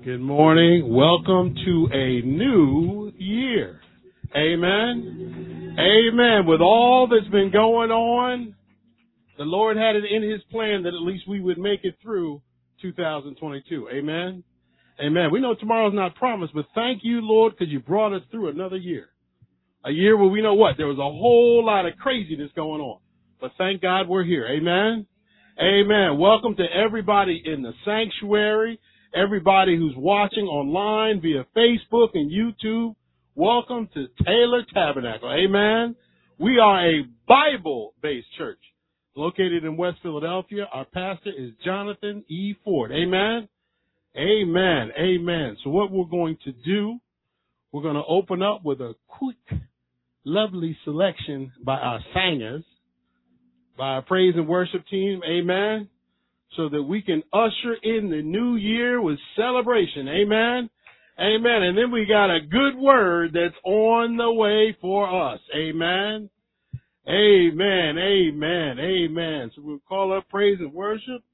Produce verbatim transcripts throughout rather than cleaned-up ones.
Good morning. Welcome to a new year. Amen. Amen. With all that's been going on, the Lord had it in His plan that at least we would make it through two thousand twenty-two. Amen. Amen. We know tomorrow's not promised, but thank you, Lord, because you brought us through another year. A year where we know what? There was a whole lot of craziness going on. But thank God we're here. Amen. Amen. Welcome to everybody in the sanctuary, everybody who's watching online via Facebook and YouTube. Welcome to Taylor Tabernacle. Amen. We are a Bible-based church located in West Philadelphia. Our pastor is Jonathan E. Ford. Amen. Amen. Amen. So what we're going to do, we're going to open up with a quick, lovely selection by our singers, by our praise and worship team. Amen. So that we can usher in the new year with celebration. Amen. Amen. And then we got a good word that's on the way for us. Amen. Amen. Amen. Amen. So we'll call up praise and worship.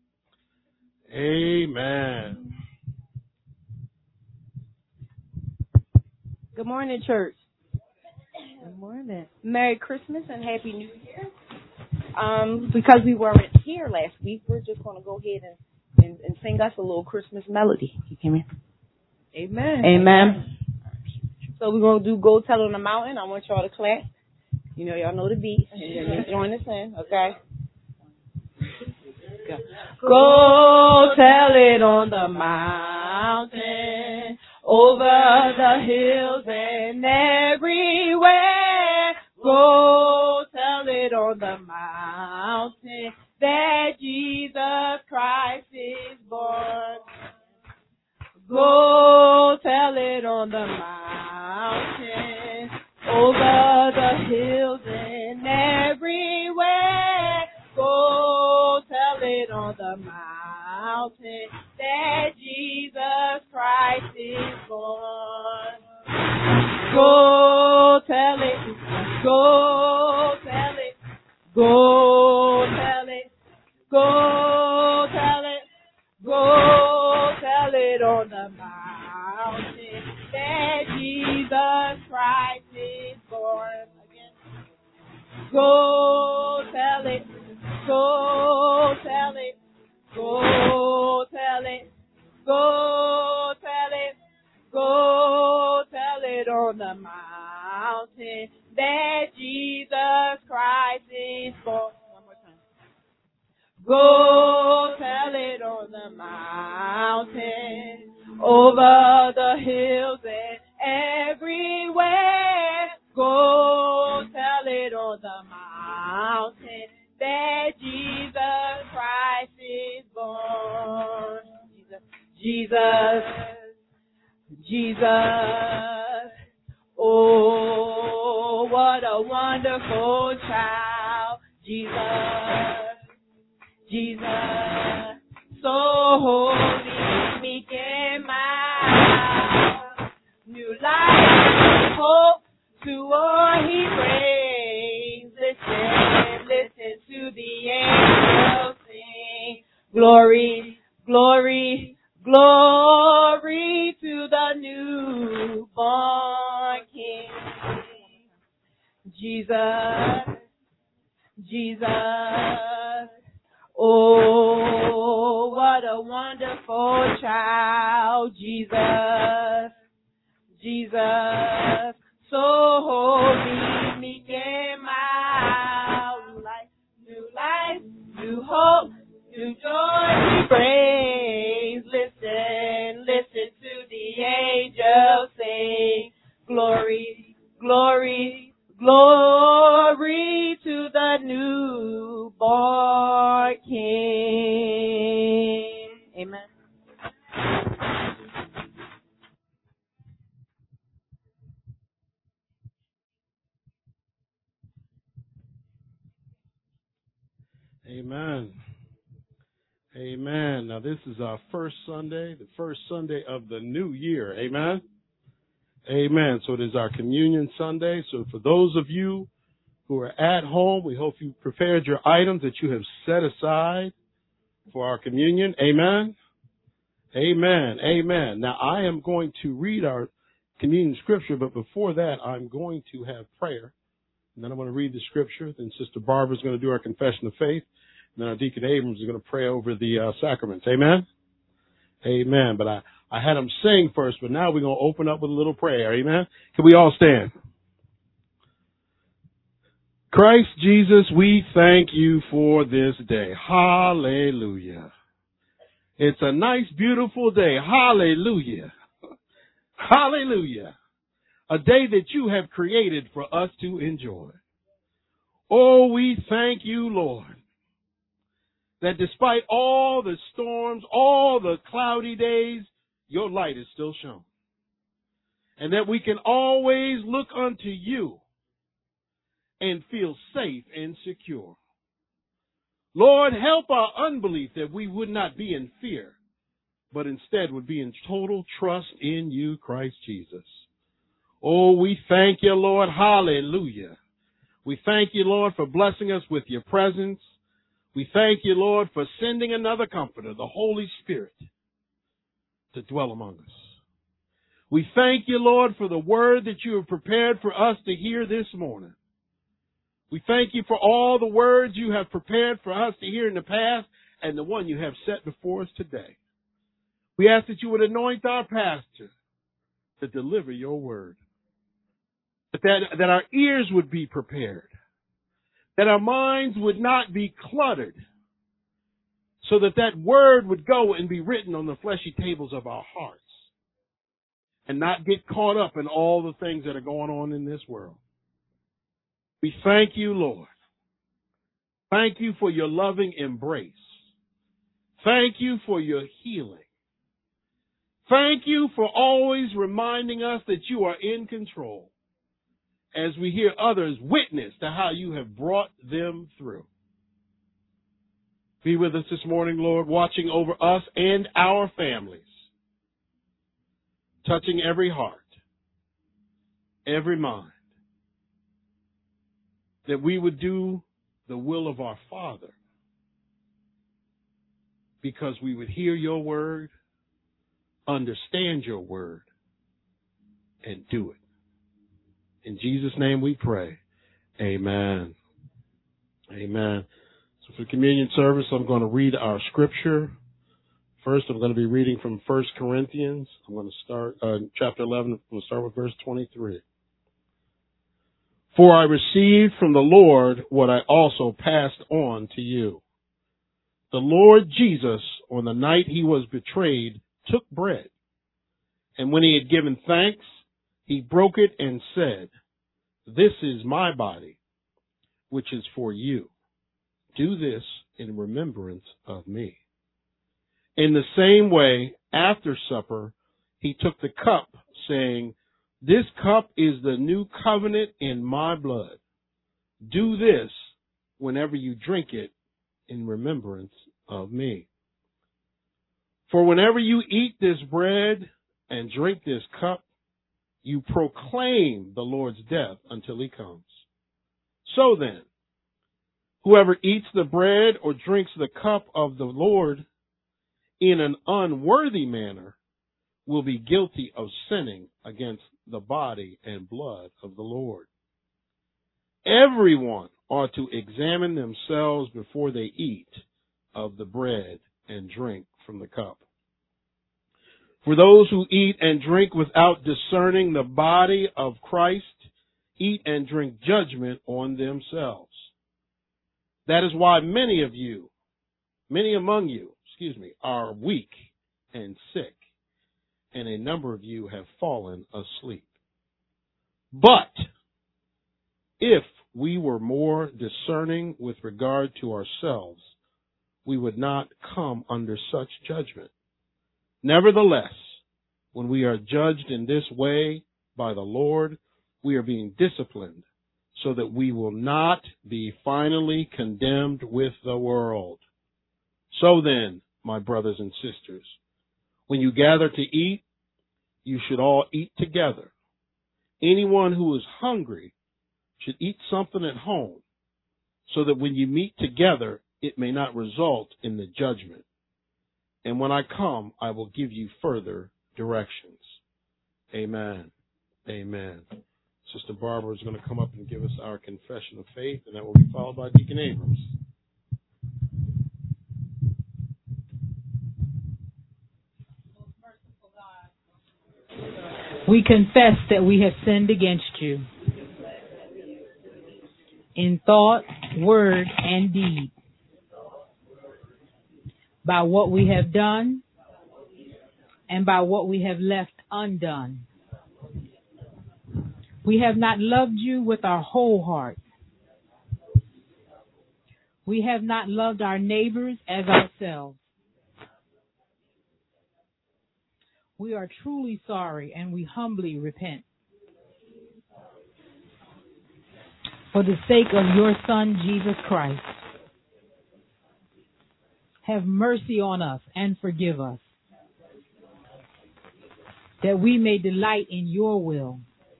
Amen. Good morning, church. Good morning. Merry Christmas and Happy New Year. Um, because we weren't here last week, we're just going to go ahead and, and, and sing us a little Christmas melody. You came in? Amen. Amen. So we're going to do Go Tell on the Mountain. I want y'all to clap. You know, y'all know the beat. And then join us in, okay? Go. Go tell it on the mountain, over the hills and everywhere. Go tell it on the mountain that Jesus Christ is born. Go tell it on the mountain, over the hills and everywhere. Go tell it on the mountain that Jesus Christ is born. Go tell it, go tell it, go tell it, go tell it, go tell it on the mountain that Jesus Christ is born. Again. Go tell it, go tell it, go tell it, go tell it, go tell it on the mountain that Jesus Christ is born. One more time. Go tell it on the mountain, over the hills and everywhere. Go tell it on the mountain that Jesus Christ is born. Jesus, Jesus, Jesus. Oh, what a wonderful child. Jesus, Jesus, so holy, meek and mild. New life, hope to all He brings. Listen, listen to the angels sing. Glory, glory, glory to the newborn King. Jesus, Jesus, oh, what a wonderful child. Jesus, Jesus, so holy, meek and mild. Life, new life, new hope, new joy we praise. Listen, listen to the angels sing. Glory, glory, glory to the newborn King. Amen. Amen. Amen. Now this is our first Sunday, the first Sunday of the new year. Amen. Amen. So it is our communion Sunday. So for those of you who are at home, we hope you prepared your items that you have set aside for our communion. Amen. Amen. Amen. Now, I am going to read our communion scripture, but before that, I'm going to have prayer. And then I'm going to read the scripture. Then Sister Barbara is going to do our confession of faith. And then our Deacon Abrams is going to pray over the uh, sacraments. Amen? Amen. But I, I had them sing first, but now we're going to open up with a little prayer. Amen? Can we all stand? Christ Jesus, we thank you for this day. Hallelujah. It's a nice, beautiful day. Hallelujah. Hallelujah. A day that you have created for us to enjoy. Oh, we thank you, Lord, that despite all the storms, all the cloudy days, your light is still shown. And that we can always look unto you and feel safe and secure. Lord, help our unbelief that we would not be in fear, but instead would be in total trust in you, Christ Jesus. Oh, we thank you, Lord. Hallelujah. We thank you, Lord, for blessing us with your presence. We thank you, Lord, for sending another comforter, the Holy Spirit, to dwell among us. We thank you, Lord, for the word that you have prepared for us to hear this morning. We thank you for all the words you have prepared for us to hear in the past and the one you have set before us today. We ask that you would anoint our pastor to deliver your word, that, that our ears would be prepared, that our minds would not be cluttered, so that that word would go and be written on the fleshy tables of our hearts and not get caught up in all the things that are going on in this world. We thank you, Lord. Thank you for your loving embrace. Thank you for your healing. Thank you for always reminding us that you are in control as we hear others witness to how you have brought them through. Be with us this morning, Lord, watching over us and our families, touching every heart, every mind, that we would do the will of our Father because we would hear your word, understand your word, and do it. In Jesus' name we pray. Amen. Amen. So for the communion service, I'm going to read our scripture. First, I'm going to be reading from First Corinthians. I'm going to start, uh, chapter eleven, I'm going to start with verse twenty-three. For I received from the Lord what I also passed on to you. The Lord Jesus, on the night he was betrayed, took bread, and when he had given thanks, he broke it and said, "This is my body, which is for you. Do this in remembrance of me." In the same way, after supper, he took the cup, saying, "This cup is the new covenant in my blood. Do this whenever you drink it in remembrance of me. For whenever you eat this bread and drink this cup, you proclaim the Lord's death until he comes. So then, whoever eats the bread or drinks the cup of the Lord in an unworthy manner will be guilty of sinning against the body and blood of the Lord. Everyone ought to examine themselves before they eat of the bread and drink from the cup. For those who eat and drink without discerning the body of Christ eat and drink judgment on themselves. That is why many of you, many among you, excuse me, are weak and sick, and a number of you have fallen asleep. But if we were more discerning with regard to ourselves, we would not come under such judgment. Nevertheless, when we are judged in this way by the Lord, we are being disciplined so that we will not be finally condemned with the world. So then, my brothers and sisters, when you gather to eat, you should all eat together. Anyone who is hungry should eat something at home, so that when you meet together, it may not result in the judgment. and when I come, I will give you further directions. Amen. Amen. Sister Barbara is going to come up and give us our confession of faith, and that will be followed by Deacon Abrams. We confess that we have sinned against you in thought, word, and deed, by what we have done and by what we have left undone. We have not loved you with our whole heart. We have not loved our neighbors as ourselves. We are truly sorry, and we humbly repent. For the sake of your Son, Jesus Christ, have mercy on us and forgive us, that we may delight in your will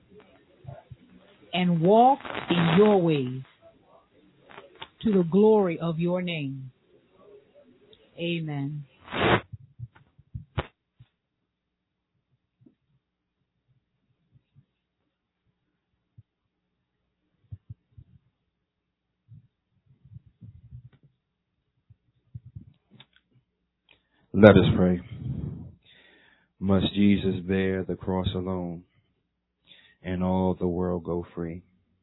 and walk in your ways, to the glory of your name. Amen. Let us pray. Must Jesus bear the cross alone, and all the world go free?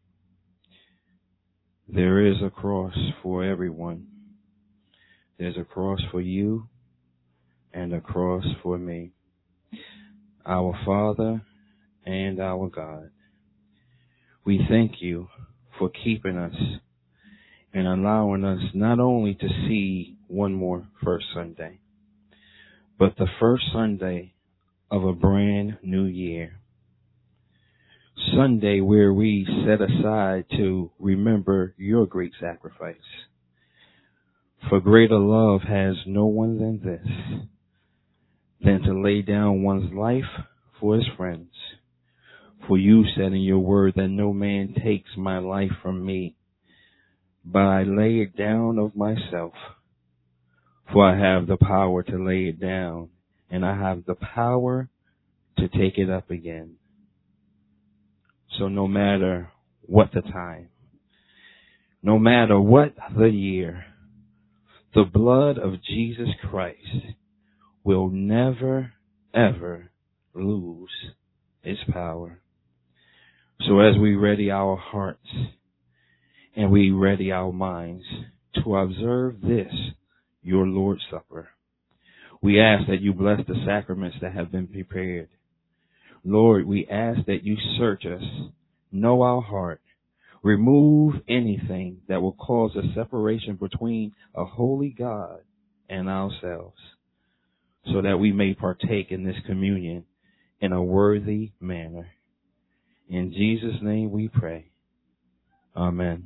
There is a cross for everyone. There's a cross for you and a cross for me. Our Father and our God, we thank you for keeping us and allowing us not only to see one more first Sunday, but the first Sunday of a brand new year. Sunday where we set aside to remember your great sacrifice. For greater love has no one than this, than to lay down one's life for his friends. For you said in your word that no man takes my life from me, but I lay it down of myself. For I have the power to lay it down, and I have the power to take it up again. So no matter what the time, no matter what the year, the blood of Jesus Christ will never, ever lose its power. So as we ready our hearts and we ready our minds to observe this, your Lord's Supper, we ask that you bless the sacraments that have been prepared. Lord, we ask that you search us, know our heart, remove anything that will cause a separation between a holy God and ourselves, so that we may partake in this communion in a worthy manner. In Jesus' name we pray. Amen.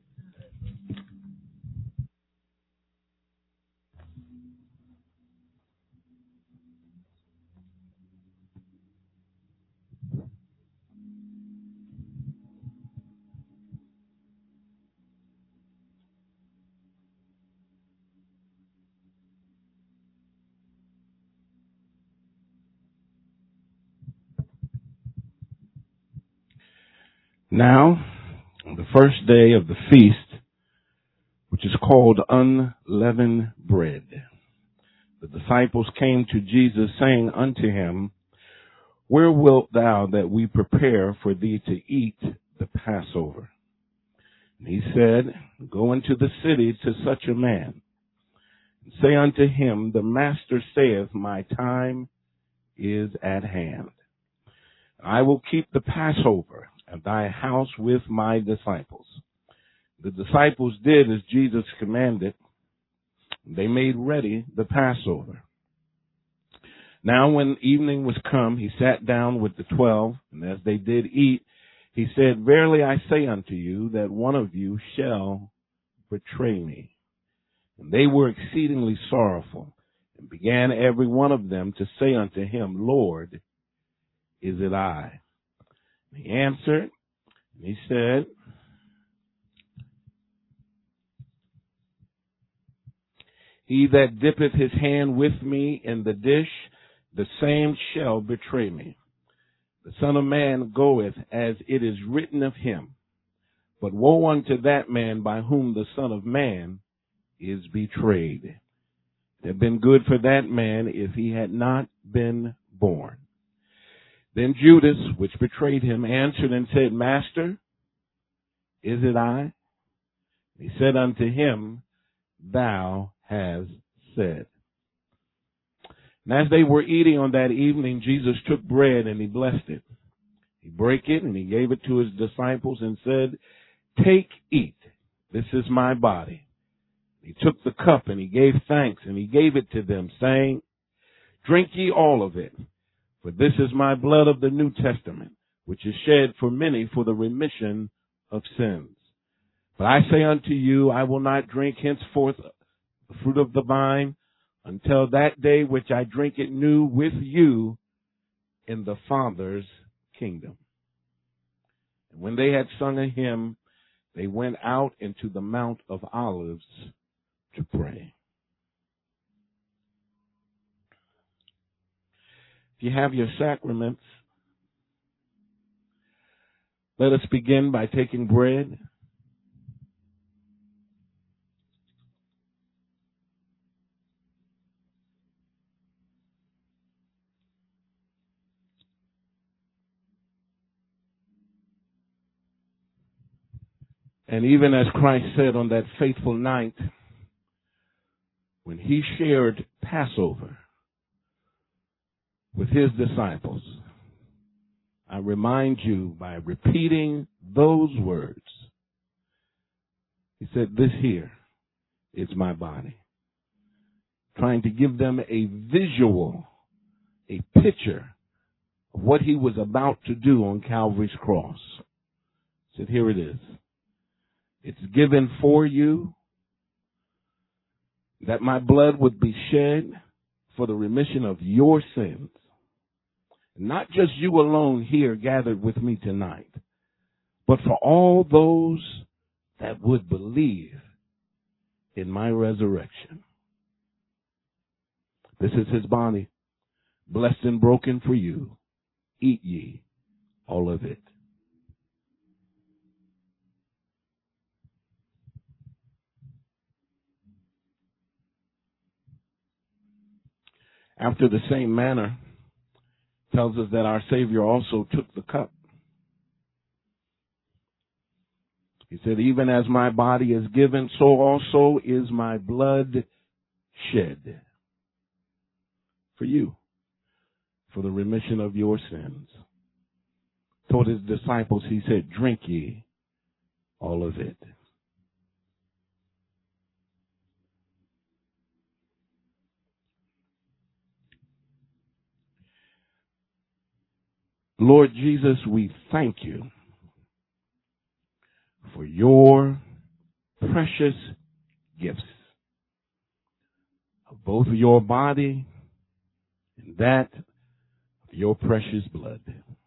Now, on the first day of the feast, which is called unleavened bread, the disciples came to Jesus, saying unto him, Where wilt thou that we prepare for thee to eat the Passover? And he said, Go into the city to such a man, and say unto him, The Master saith, My time is at hand. I will keep the Passover at thy house with my disciples. The disciples did as Jesus commanded. They made ready the Passover. Now when evening was come, he sat down with the twelve, and as they did eat, he said, Verily I say unto you, that one of you shall betray me. And they were exceedingly sorrowful, and began every one of them to say unto him, Lord, is it I? And he answered, and he said, He that dippeth his hand with me in the dish, the same shall betray me. The Son of Man goeth as it is written of him. But woe unto that man by whom the Son of Man is betrayed. It had been good for that man if he had not been born. Then Judas, which betrayed him, answered and said, Master, is it I? He said unto him, Thou hast said. And as they were eating on that evening, Jesus took bread and he blessed it. He brake it and he gave it to his disciples and said, Take, eat. This is my body. He took the cup and he gave thanks and he gave it to them, saying, Drink ye all of it, for this is my blood of the New Testament, which is shed for many for the remission of sins. But I say unto you, I will not drink henceforth the fruit of the vine until that day which I drink it new with you in the Father's kingdom. And when they had sung a hymn, they went out into the Mount of Olives to pray. If you have your sacraments, let us begin by taking bread. And even as Christ said on that fateful night, when he shared Passover with his disciples, I remind you by repeating those words. He said, This here is my body. Trying to give them a visual, a picture of what he was about to do on Calvary's cross. He said, Here it is. It's given for you that my blood would be shed for the remission of your sins. Not just you alone here gathered with me tonight, but for all those that would believe in my resurrection. This is his body, blessed and broken for you. Eat ye all of it. After the same manner, tells us that our Savior also took the cup. He said, Even as my body is given, so also is my blood shed for you, for the remission of your sins. Told his disciples, he said, Drink ye all of it. Lord Jesus, we thank you for your precious gifts of both your body and that of your precious blood.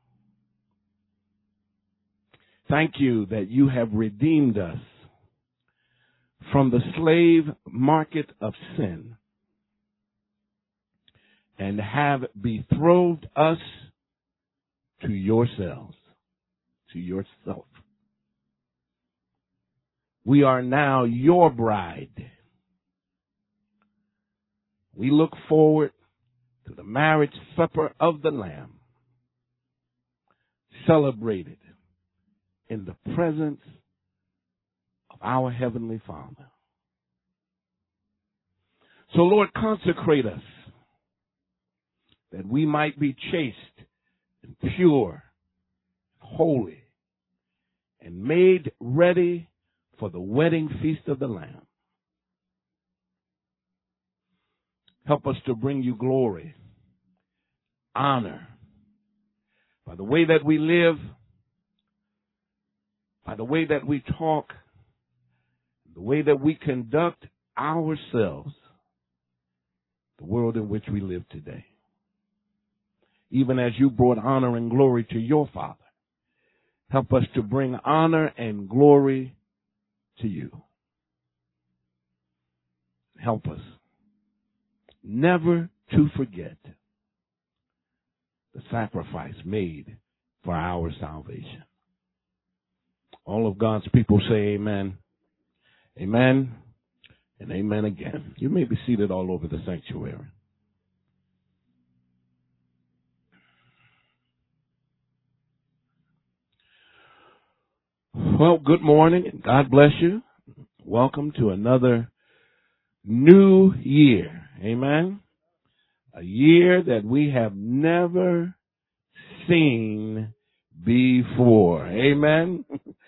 Thank you that you have redeemed us from the slave market of sin and have betrothed us to yourselves, to yourself. We are now your bride. We look forward to the marriage supper of the Lamb, celebrated in the presence of our Heavenly Father. So, Lord, consecrate us that we might be chaste and pure, holy, and made ready for the wedding feast of the Lamb. Help us to bring you glory, honor, by the way that we live, by the way that we talk, the way that we conduct ourselves, the world in which we live today. Even as you brought honor and glory to your Father, help us to bring honor and glory to you. Help us never to forget the sacrifice made for our salvation. All of God's people say amen. Amen. And amen again. You may be seated all over the sanctuary. Well, good morning and God bless you. Welcome to another new year. Amen. A year that we have never seen before. Amen.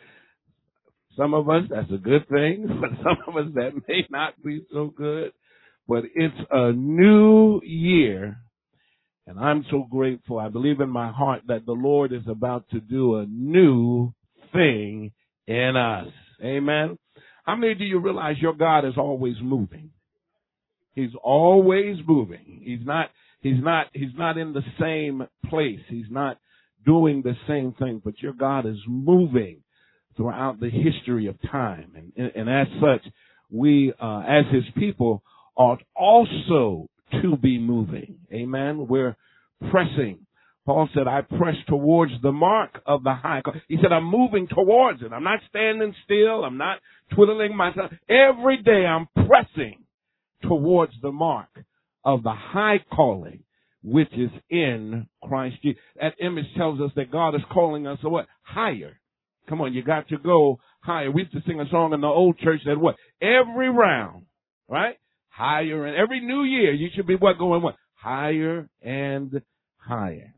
Some of us, that's a good thing. But some of us, that may not be so good. But it's a new year. And I'm so grateful. I believe in my heart that the Lord is about to do a new thing in us. Amen. How many do you realize your God is always moving? He's always moving. He's not, he's not, he's not in the same place. He's not doing the same thing, but your God is moving throughout the history of time. And, and, and as such, we, uh, as his people ought also to be moving. Amen. We're pressing. Paul said, I press towards the mark of the high call. He said, I'm moving towards it. I'm not standing still. I'm not twiddling my thumb. Every day I'm pressing towards the mark of the high calling, which is in Christ Jesus. That image tells us that God is calling us to what? Higher. Come on, you got to go higher. We used to sing a song in the old church that what? Every round, right? Higher. And every new year, you should be what? Going what? Higher and higher.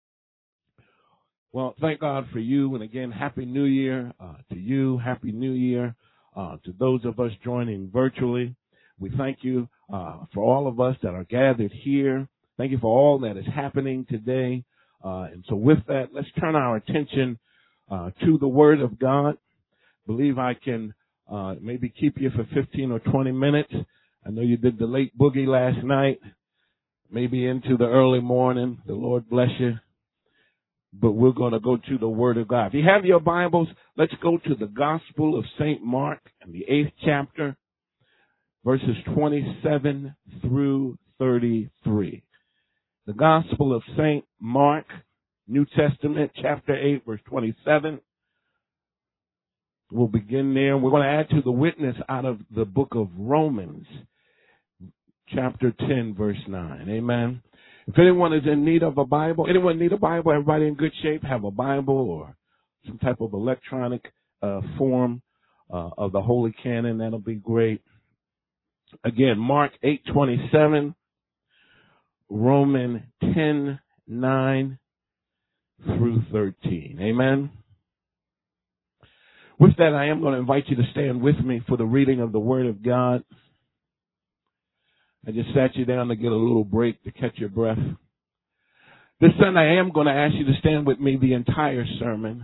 Well, thank God for you. And again, Happy New Year uh, to you. Happy New Year uh, to those of us joining virtually. We thank you uh, for all of us that are gathered here. Thank you for all that is happening today. Uh, and so with that, let's turn our attention uh, to the Word of God. I believe I can uh, maybe keep you for fifteen or twenty minutes. I know you did the late boogie last night, maybe into the early morning. The Lord bless you. But we're going to go to the Word of God. If you have your Bibles, let's go to the Gospel of Saint Mark in the eighth chapter, verses twenty-seven through thirty-three. The Gospel of Saint Mark, New Testament, chapter eight, verse twenty-seven. We'll begin there. We're going to add to the witness out of the book of Romans, chapter ten, verse nine. Amen. If anyone is in need of a Bible, anyone need a Bible? Everybody in good shape have a Bible or some type of electronic uh, form uh, of the Holy Canon. That'll be great. Again, Mark eight twenty-seven, Romans ten nine through thirteen. Amen. With that, I am going to invite you to stand with me for the reading of the Word of God. I just sat you down to get a little break to catch your breath. This Sunday, I am going to ask you to stand with me the entire sermon.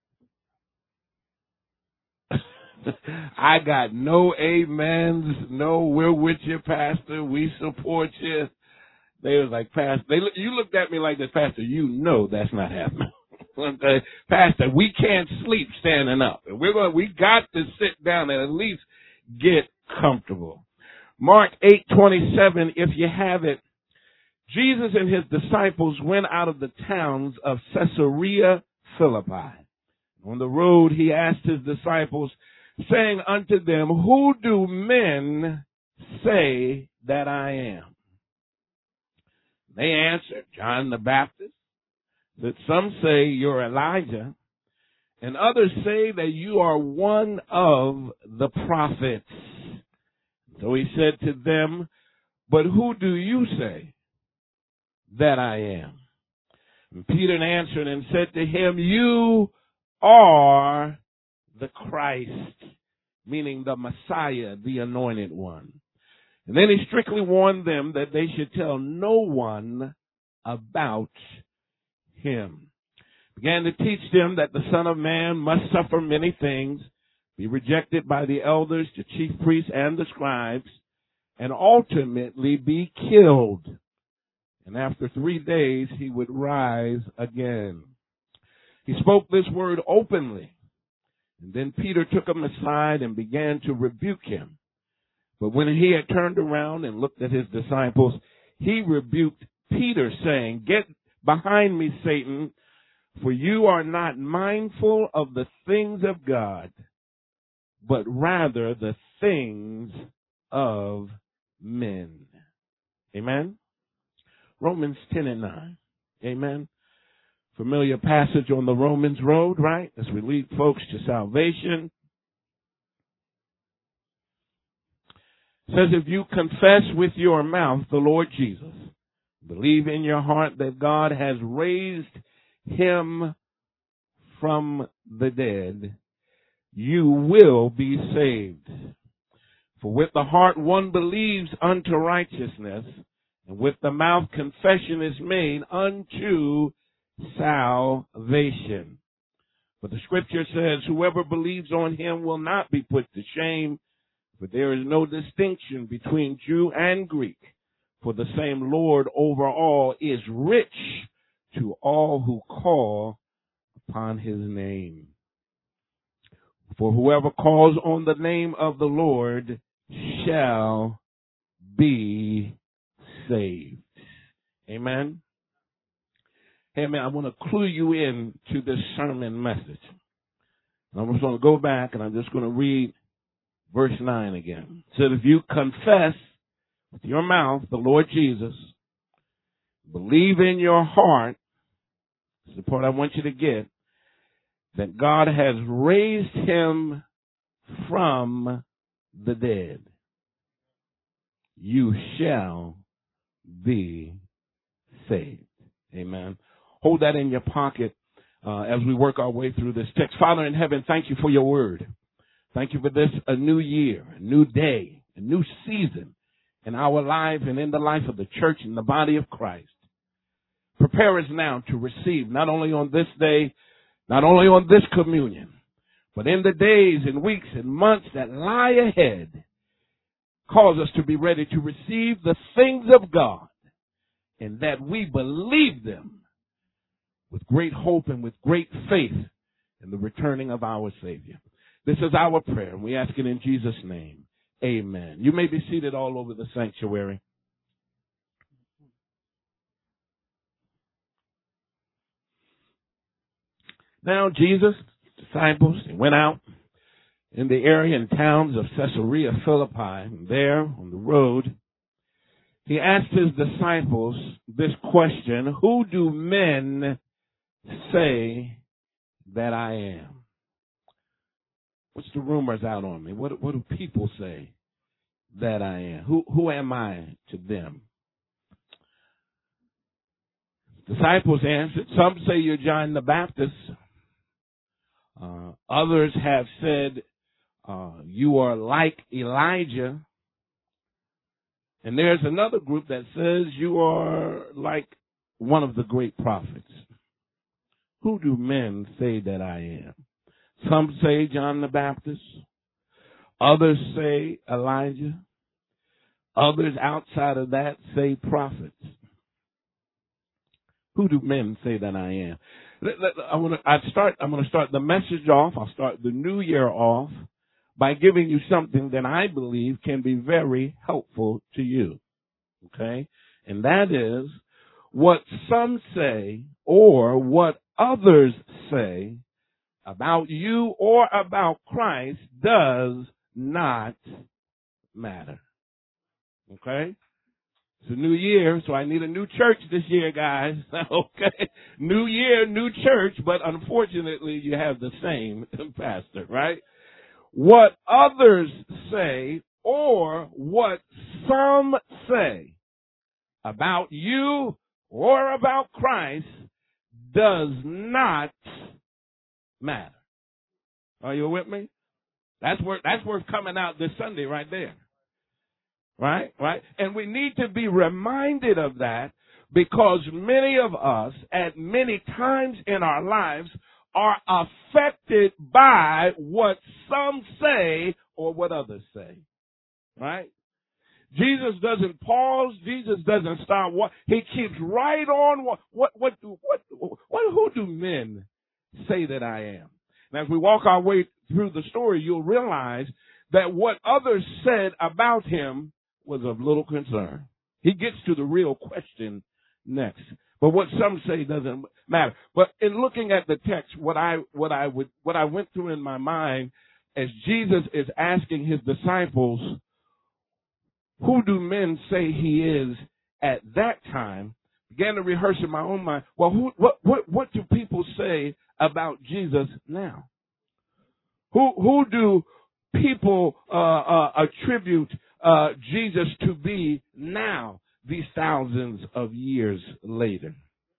I got no amens, no we're with you, Pastor, we support you. They was like, Pastor, they look, you looked at me like this, Pastor, you know that's not happening. Okay, Pastor, we can't sleep standing up. We're going, we got to sit down and at least get comfortable. Mark eight twenty-seven, if you have it, Jesus and his disciples went out of the towns of Caesarea Philippi. On the road, he asked his disciples, saying unto them, who do men say that I am? They answered, John the Baptist, that some say you're Elijah, and others say that you are one of the prophets. So he said to them, but who do you say that I am? And Peter answered and said to him, you are the Christ, meaning the Messiah, the anointed one. And then he strictly warned them that they should tell no one about him. Began to teach them that the Son of Man must suffer many things, be rejected by the elders, the chief priests, and the scribes, and ultimately be killed. And after three days, he would rise again. He spoke this word openly. And then Peter took him aside and began to rebuke him. But when he had turned around and looked at his disciples, he rebuked Peter, saying, "Get behind me, Satan, for you are not mindful of the things of God, but rather the things of men." Amen? Romans ten and nine. Amen? Familiar passage on the Romans road, right? As we lead folks to salvation. It says, if you confess with your mouth the Lord Jesus, believe in your heart that God has raised him from the dead, you will be saved. For with the heart one believes unto righteousness, and with the mouth confession is made unto salvation. But the scripture says, whoever believes on him will not be put to shame, for there is no distinction between Jew and Greek, for the same Lord over all is rich to all who call upon his name. For whoever calls on the name of the Lord shall be saved. Amen. Hey, man, I want to clue you in to this sermon message. And I'm just going to go back and I'm just going to read verse nine again. It said, if you confess with your mouth the Lord Jesus, believe in your heart, this is the part I want you to get, that God has raised him from the dead, you shall be saved. Amen. Hold that in your pocket uh, as we work our way through this text. Father in heaven, thank you for your word. Thank you for this, a new year, a new day, a new season in our life and in the life of the church and the body of Christ. Prepare us now to receive, not only on this day, not only on this communion, but in the days and weeks and months that lie ahead. Cause us to be ready to receive the things of God, and that we believe them with great hope and with great faith in the returning of our Savior. This is our prayer, and we ask it in Jesus' name. Amen. You may be seated all over the sanctuary. Now Jesus, disciples, they went out in the area and towns of Caesarea Philippi, and there on the road, he asked his disciples this question, who do men say that I am? What's the rumors out on me? What, what do people say that I am? Who, who am I to them? Disciples answered, some say you're John the Baptist. Uh, others have said uh, you are like Elijah. And there's another group that says you are like one of the great prophets. Who do men say that I am? Some say John the Baptist. Others say Elijah. Others outside of that say prophets. Who do men say that I am? I want to. I start. I'm going to start the message off. I'll start the new year off by giving you something that I believe can be very helpful to you. Okay, and that is what some say or what others say about you or about Christ does not matter. Okay? It's a new year, so I need a new church this year, guys. Okay? New year, new church, but unfortunately you have the same pastor, right? What others say or what some say about you or about Christ does not matter. Are you with me? That's worth, that's worth coming out this Sunday right there. Right? Right? And we need to be reminded of that because many of us at many times in our lives are affected by what some say or what others say. Right? Jesus doesn't pause. Jesus doesn't stop. What he keeps right on. What what what do what what who do men say that I am? Now, as we walk our way through the story, you'll realize that what others said about him was of little concern. He gets to the real question next. But what some say doesn't matter. But in looking at the text, what I what I would what I went through in my mind as Jesus is asking his disciples, who do men say he is at that time, began to rehearse in my own mind, well, who, what what what do people say about Jesus now? Who who do people uh, uh, attribute uh, Jesus to be now, these thousands of years later?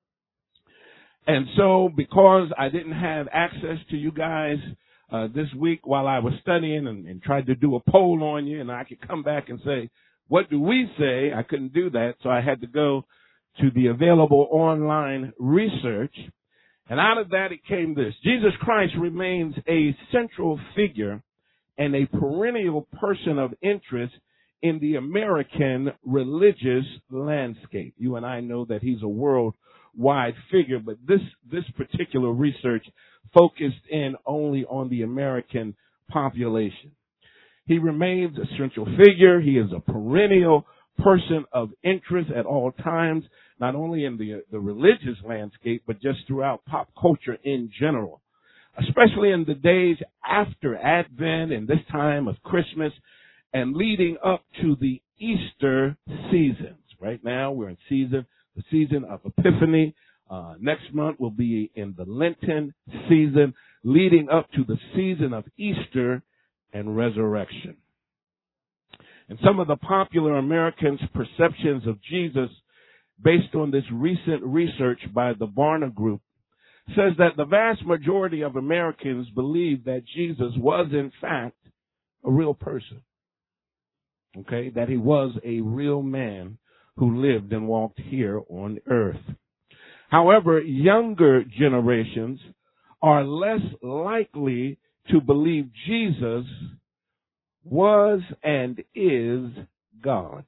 And so, because I didn't have access to you guys uh, this week while I was studying and, and tried to do a poll on you, and I could come back and say, what do we say? I couldn't do that, so I had to go to the available online research. And out of that, it came this. Jesus Christ remains a central figure and a perennial person of interest in the American religious landscape. You and I know that he's a worldwide figure, but this, this particular research focused in only on the American population. He remains a central figure. He is a perennial person of interest at all times, not only in the, the religious landscape, but just throughout pop culture in general, especially in the days after Advent and this time of Christmas and leading up to the Easter seasons. Right now, we're in season, the season of Epiphany. Uh, next month will be in the Lenten season, leading up to the season of Easter and resurrection. And some of the popular Americans' perceptions of Jesus, based on this recent research by the Barna Group, says that the vast majority of Americans believe that Jesus was, in fact, a real person. Okay, that he was a real man who lived and walked here on earth. However, younger generations are less likely to believe Jesus was and is God.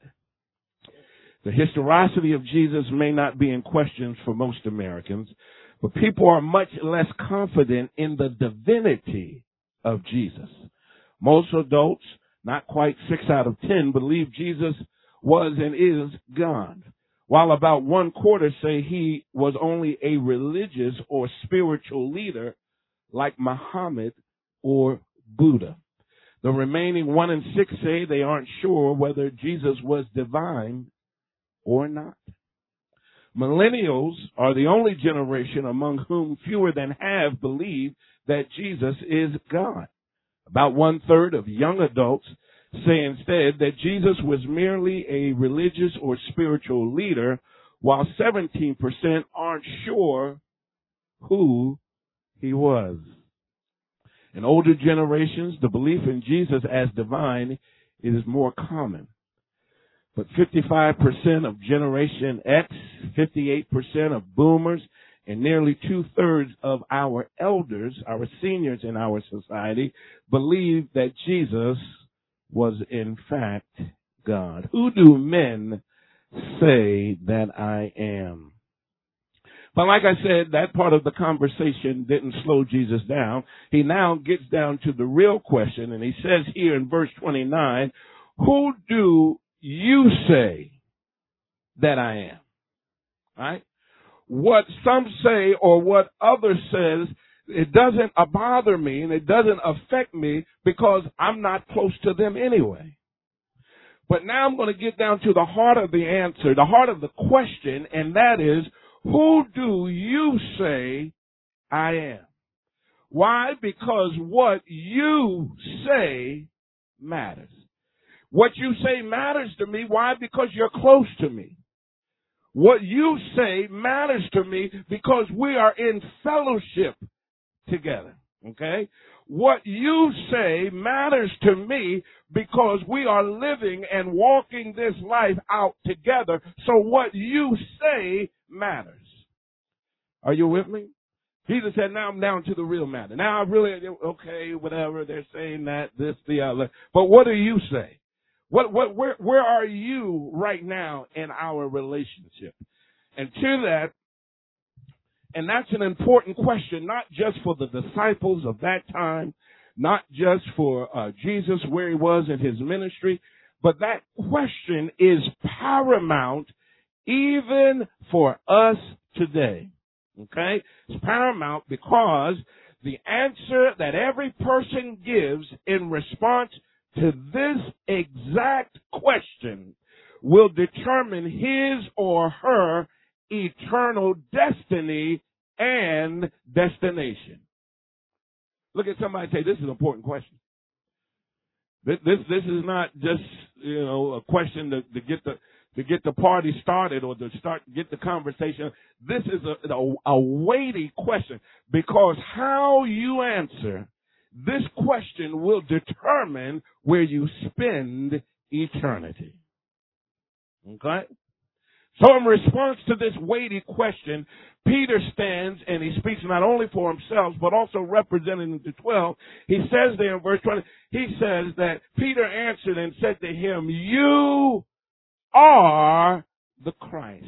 The historicity of Jesus may not be in question for most Americans, but people are much less confident in the divinity of Jesus. Most adults, not quite six out of ten, believe Jesus was and is God, while about one quarter say he was only a religious or spiritual leader like Muhammad or Buddha. The remaining one in six say they aren't sure whether Jesus was divine or not. Millennials are the only generation among whom fewer than half believe that Jesus is God. About one-third of young adults say instead that Jesus was merely a religious or spiritual leader, while seventeen percent aren't sure who he was. In older generations, the belief in Jesus as divine is more common. But fifty-five percent of Generation X, fifty-eight percent of boomers, and nearly two-thirds of our elders, our seniors in our society, believe that Jesus was in fact God. Who do men say that I am? But like I said, that part of the conversation didn't slow Jesus down. He now gets down to the real question, and he says here in verse twenty-nine, who do you say that I am? Right? What some say or what others says, it doesn't bother me and it doesn't affect me because I'm not close to them anyway. But now I'm going to get down to the heart of the answer, the heart of the question, and that is, who do you say I am? Why? Because what you say matters. What you say matters to me. Why? Because you're close to me. What you say matters to me because we are in fellowship together. Okay? What you say matters to me because we are living and walking this life out together. So what you say matters. Are you with me? Jesus said, now I'm down to the real matter. Now I really, okay, whatever, they're saying that, this, the other. But what do you say? What, what, where, where are you right now in our relationship? And to that, and that's an important question, not just for the disciples of that time, not just for uh, Jesus, where he was in his ministry, but that question is paramount even for us today. Okay? It's paramount because the answer that every person gives in response to this exact question will determine his or her eternal destiny and destination. Look at somebody and say, this is an important question. This, this, this is not just, you know, a question to, to get the, to get the party started or to start, get the conversation. This is a, a, a weighty question because how you answer this question will determine where you spend eternity. Okay? So in response to this weighty question, Peter stands and he speaks not only for himself, but also representing the twelve. He says there in verse twenty, he says that Peter answered and said to him, you are the Christ.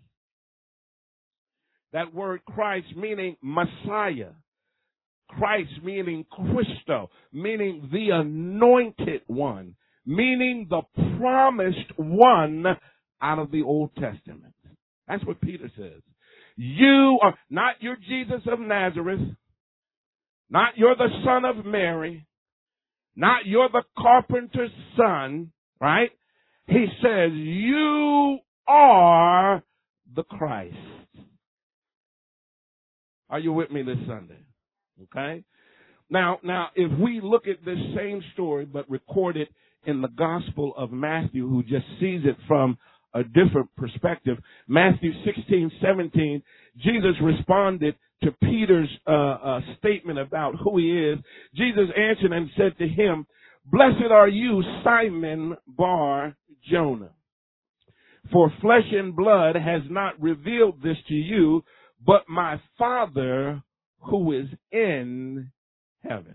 That word Christ meaning Messiah. Christ meaning Christo, meaning the anointed one, meaning the promised one out of the Old Testament. That's what Peter says. You are not your Jesus of Nazareth, not you're the son of Mary, not you're the carpenter's son, right? He says, you are the Christ. Are you with me this Sunday? Okay? Now, now, if we look at this same story, but recorded in the Gospel of Matthew, who just sees it from a different perspective, Matthew sixteen, seventeen, Jesus responded to Peter's uh, uh, statement about who he is. Jesus answered and said to him, blessed are you, Simon Bar Jonah, for flesh and blood has not revealed this to you, but my Father who is in heaven.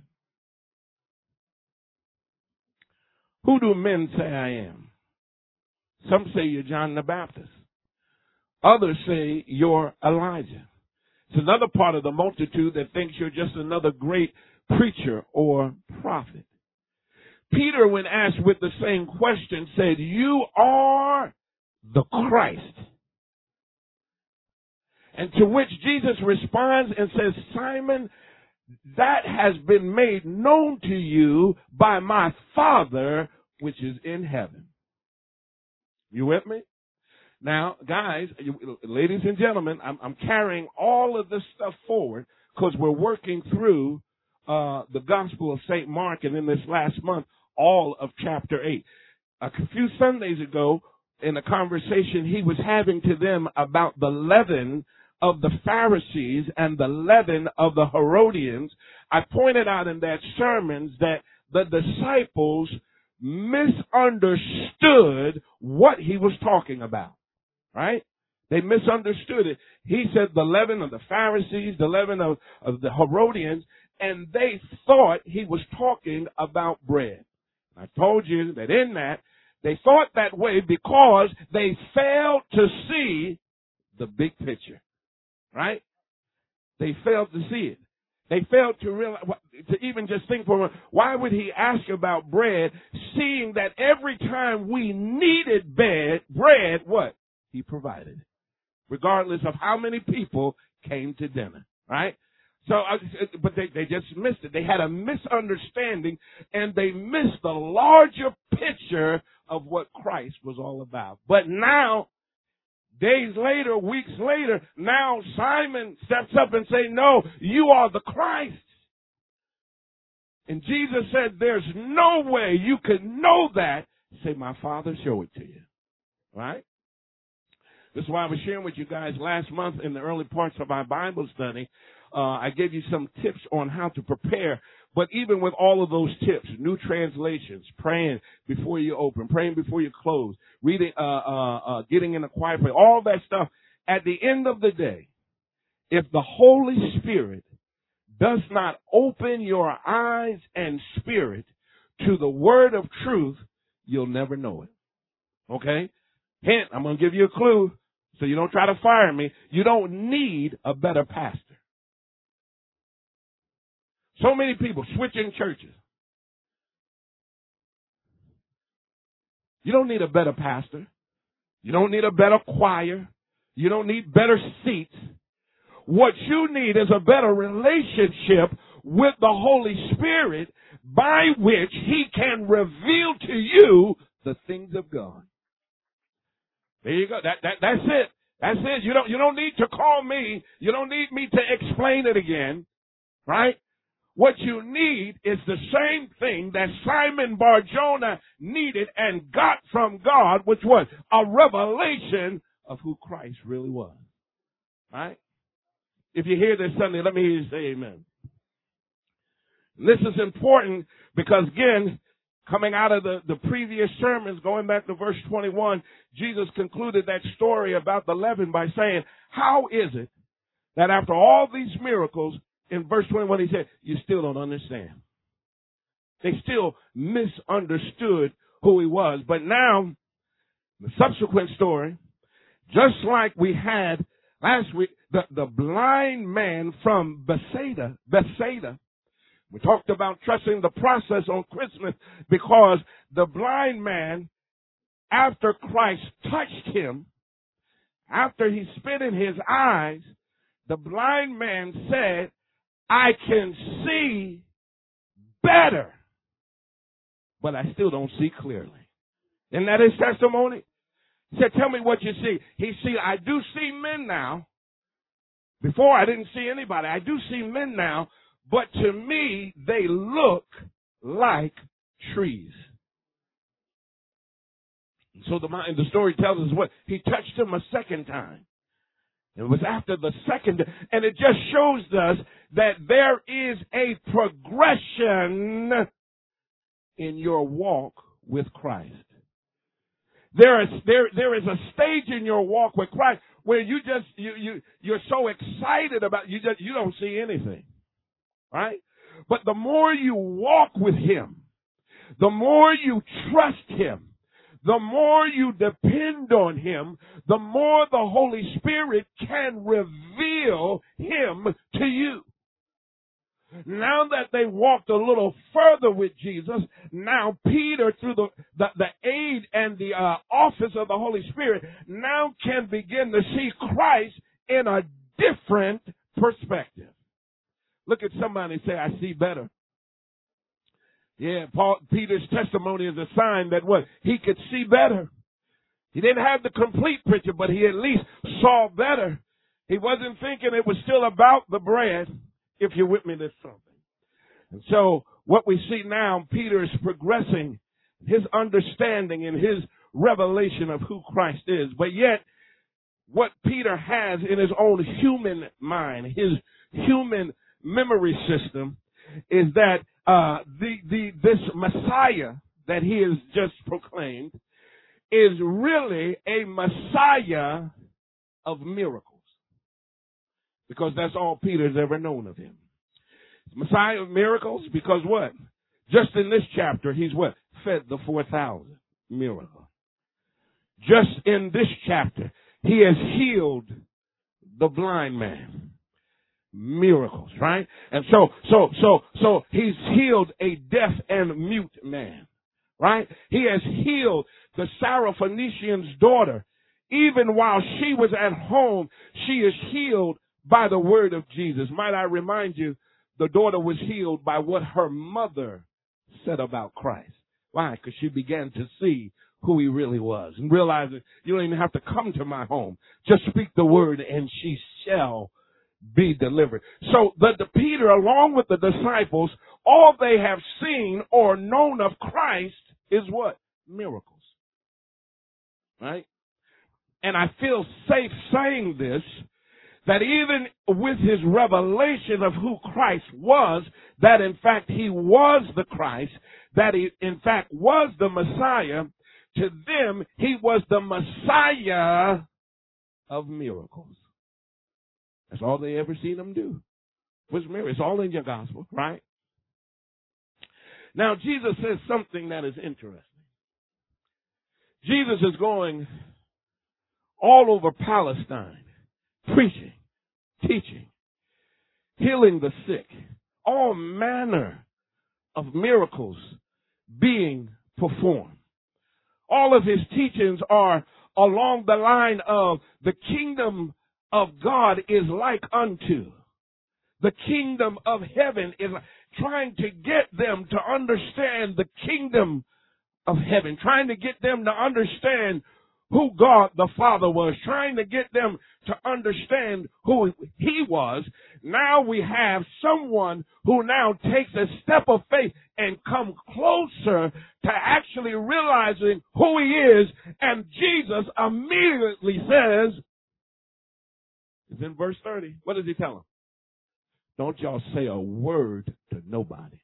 Who do men say I am? Some say you're John the Baptist. Others say you're Elijah. It's another part of the multitude that thinks you're just another great preacher or prophet. Peter, when asked with the same question, said, you are the Christ. And to which Jesus responds and says, Simon, that has been made known to you by my Father which is in heaven. You with me? Now, guys, you, ladies and gentlemen, I'm, I'm carrying all of this stuff forward because we're working through uh, the Gospel of Saint Mark, and in this last month, all of chapter eight. A few Sundays ago, in a conversation he was having to them about the leaven of the Pharisees and the leaven of the Herodians, I pointed out in that sermon that the disciples misunderstood what he was talking about, right? They misunderstood it. He said the leaven of the Pharisees, the leaven of, of the Herodians, and they thought he was talking about bread. I told you that in that, they thought that way because they failed to see the big picture, right? They failed to see it. They failed to realize, to even just think for a moment, why would he ask about bread, seeing that every time we needed bread, bread, what? He provided, regardless of how many people came to dinner, right? So, but they, they just missed it. They had a misunderstanding, and they missed the larger picture of what Christ was all about. But now, days later, weeks later, now Simon steps up and say, no, you are the Christ. And Jesus said, there's no way you could know that. Say, my Father, show it to you. Right? This is why I was sharing with you guys last month in the early parts of our Bible study. Uh, I gave you some tips on how to prepare. But even with all of those tips, new translations, praying before you open, praying before you close, reading, uh, uh, uh, getting in a quiet place, all that stuff, at the end of the day, if the Holy Spirit does not open your eyes and spirit to the word of truth, you'll never know it. Okay? Hint, I'm going to give you a clue so you don't try to fire me. You don't need a better pastor. So many people switching churches. You don't need a better pastor. You don't need a better choir. You don't need better seats. What you need is a better relationship with the Holy Spirit by which He can reveal to you the things of God. There you go. That, that, that's it. That's it. You don't, you don't need to call me. You don't need me to explain it again. Right? What you need is the same thing that Simon Bar-Jonah needed and got from God, which was a revelation of who Christ really was. Right? If you're here this Sunday, let me hear you say amen. This is important because, again, coming out of the, the previous sermons, going back to verse twenty-one, Jesus concluded that story about the leaven by saying, how is it that after all these miracles, in verse twenty-one, he said, you still don't understand. They still misunderstood who he was. But now, the subsequent story, just like we had last week, the, the blind man from Bethsaida, Bethsaida, we talked about trusting the process on Christmas because the blind man, after Christ touched him, after he spit in his eyes, the blind man said, I can see better, but I still don't see clearly. Isn't that his testimony? He said, tell me what you see. He said, I do see men now. Before I didn't see anybody. I do see men now, but to me, they look like trees. So the, the story tells us what? He touched him a second time. It was after the second, and it just shows us that there is a progression in your walk with Christ. There is there there is a stage in your walk with Christ where you just you you you're so excited about you just you don't see anything, right? But the more you walk with Him, the more you trust Him, the more you depend on Him, the more the Holy Spirit can reveal Him to you. Now that they walked a little further with Jesus, now Peter, through the, the, the aid and the uh, office of the Holy Spirit, now can begin to see Christ in a different perspective. Look at somebody and say, I see better. Yeah, Paul, Peter's testimony is a sign that what? He could see better. He didn't have the complete picture, but he at least saw better. He wasn't thinking it was still about the bread. If you're with me, there's something. And so what we see now, Peter is progressing his understanding and his revelation of who Christ is. But yet, what Peter has in his own human mind, his human memory system, is that uh, the the this Messiah that he has just proclaimed is really a Messiah of miracles. Because that's all Peter's ever known of him. Messiah of miracles, because what? Just in this chapter, he's what? Fed the four thousand. Miracle. Just in this chapter, he has healed the blind man. Miracles, right? And so, so, so, so he's healed a deaf and mute man, right? He has healed the Syrophoenician's daughter. Even while she was at home, she is healed by the word of Jesus. Might I remind you, the daughter was healed by what her mother said about Christ. Why? Because she began to see who he really was and realized that you don't even have to come to my home. Just speak the word and she shall be delivered. So the, the Peter, along with the disciples, all they have seen or known of Christ is what? Miracles. Right? And I feel safe saying this, that even with his revelation of who Christ was, that in fact he was the Christ, that he in fact was the Messiah, to them he was the Messiah of miracles. That's all they ever seen him do. Was miracles. It's all in your gospel, right? Now Jesus says something that is interesting. Jesus is going all over Palestine, preaching, teaching, healing the sick, all manner of miracles being performed. All of his teachings are along the line of the kingdom of God is like unto. The kingdom of heaven is like, trying to get them to understand the kingdom of heaven, trying to get them to understand who God the Father was, trying to get them to understand who he was. Now we have someone who now takes a step of faith and come closer to actually realizing who he is. And Jesus immediately says, it's in verse thirty, what does he tell them? Don't y'all say a word to nobody.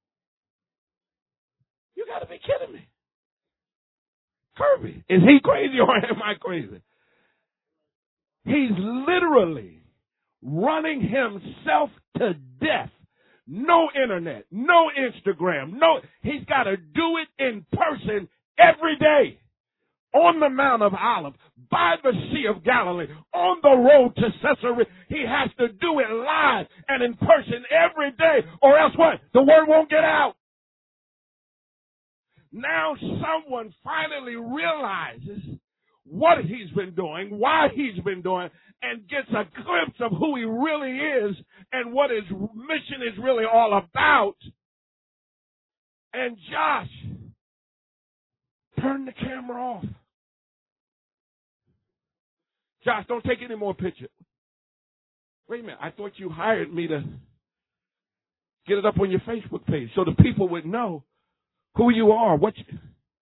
You got to be kidding me. Kirby, is he crazy or am I crazy? He's literally running himself to death. No internet, no Instagram, no, he's got to do it in person every day. On the Mount of Olives, by the Sea of Galilee, on the road to Caesarea. He has to do it live and in person every day, or else what? The word won't get out. Now someone finally realizes what he's been doing, why he's been doing, and gets a glimpse of who he really is and what his mission is really all about. And Josh, turn the camera off. Josh, don't take any more pictures. Wait a minute. I thought you hired me to get it up on your Facebook page so the people would know who you are. What you,